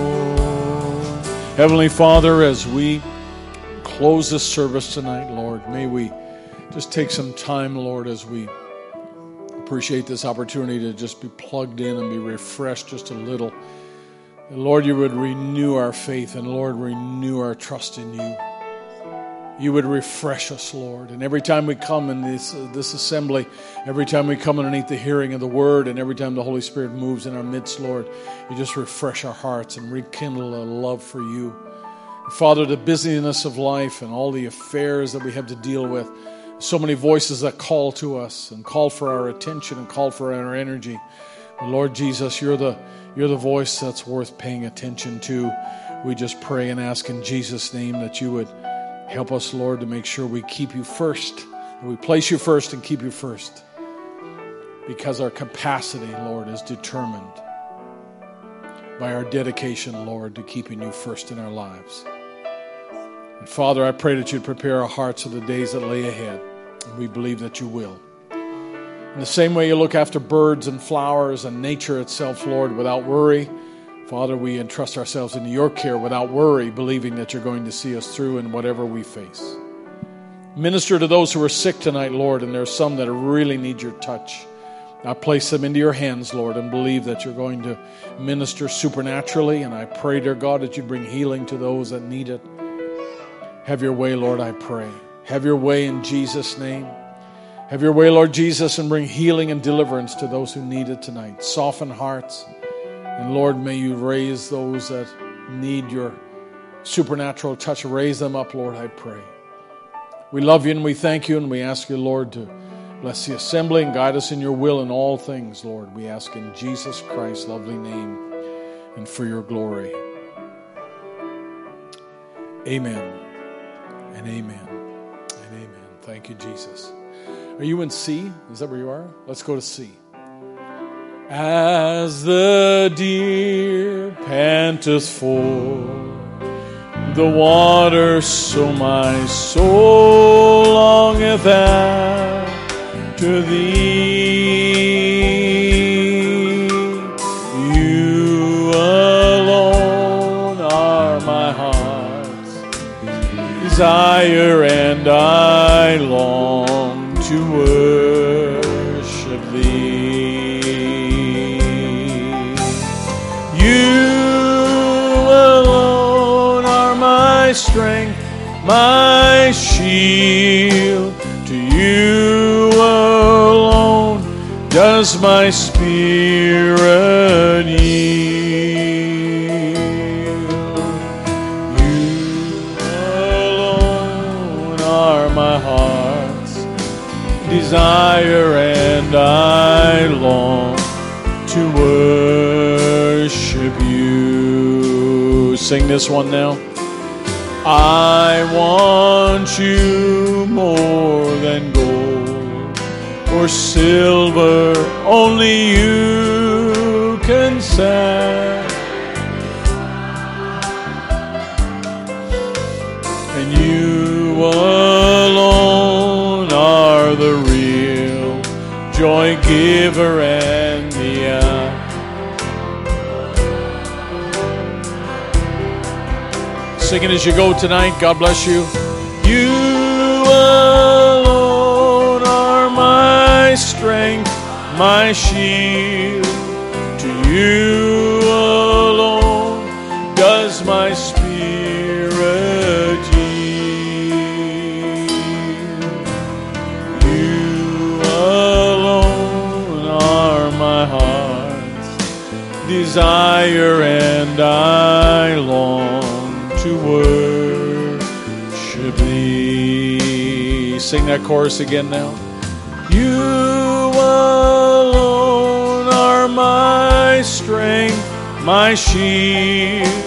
Heavenly Father, as we close this service tonight, Lord, may we just take some time, Lord, as we appreciate this opportunity to just be plugged in and be refreshed just a little. And Lord, you would renew our faith, and Lord, renew our trust in you. You would refresh us, Lord. And every time we come in this, uh, this assembly, every time we come underneath the hearing of the word, and every time the Holy Spirit moves in our midst, Lord, you just refresh our hearts and rekindle a love for you. Father, the busyness of life and all the affairs that we have to deal with, so many voices that call to us and call for our attention and call for our energy. But Lord Jesus, you're the you're the voice that's worth paying attention to. We just pray and ask in Jesus' name that you would help us, Lord, to make sure we keep you first. We place you first and keep you first, because our capacity, Lord, is determined by our dedication, Lord, to keeping you first in our lives. And Father, I pray that you'd prepare our hearts for the days that lay ahead, and we believe that you will. In the same way you look after birds and flowers and nature itself, Lord, without worry, Father, we entrust ourselves into your care without worry, believing that you're going to see us through in whatever we face. Minister to those who are sick tonight, Lord, and there are some that really need your touch. I place them into your hands, Lord, and believe that you're going to minister supernaturally, and I pray, dear God, that you bring healing to those that need it. Have your way, Lord, I pray. Have your way in Jesus' name. Have your way, Lord Jesus, and bring healing and deliverance to those who need it tonight. Soften hearts. And Lord, may you raise those that need your supernatural touch. Raise them up, Lord, I pray. We love you and we thank you, and we ask you, Lord, to bless the assembly and guide us in your will in all things, Lord. We ask in Jesus Christ's lovely name and for your glory. Amen and amen and amen. Thank you, Jesus. Are you in C? Is that where you are? Let's go to C. As the deer panteth for the water, so my soul longeth after thee. You alone are my heart's desire, and I long to worship thee. strength, my shield. To you alone does my spirit yield. You alone are my heart's desire, and I long to worship you. Sing this one now. I want you more than gold or silver, only you can set. And you alone are the real joy giver and the eye. Sing it as you go tonight. God bless you. You alone are my strength, my shield. To you alone does my spirit yield. You alone are my heart's desire, and I long to worship thee. Sing that chorus again now. You alone are my strength, my shield.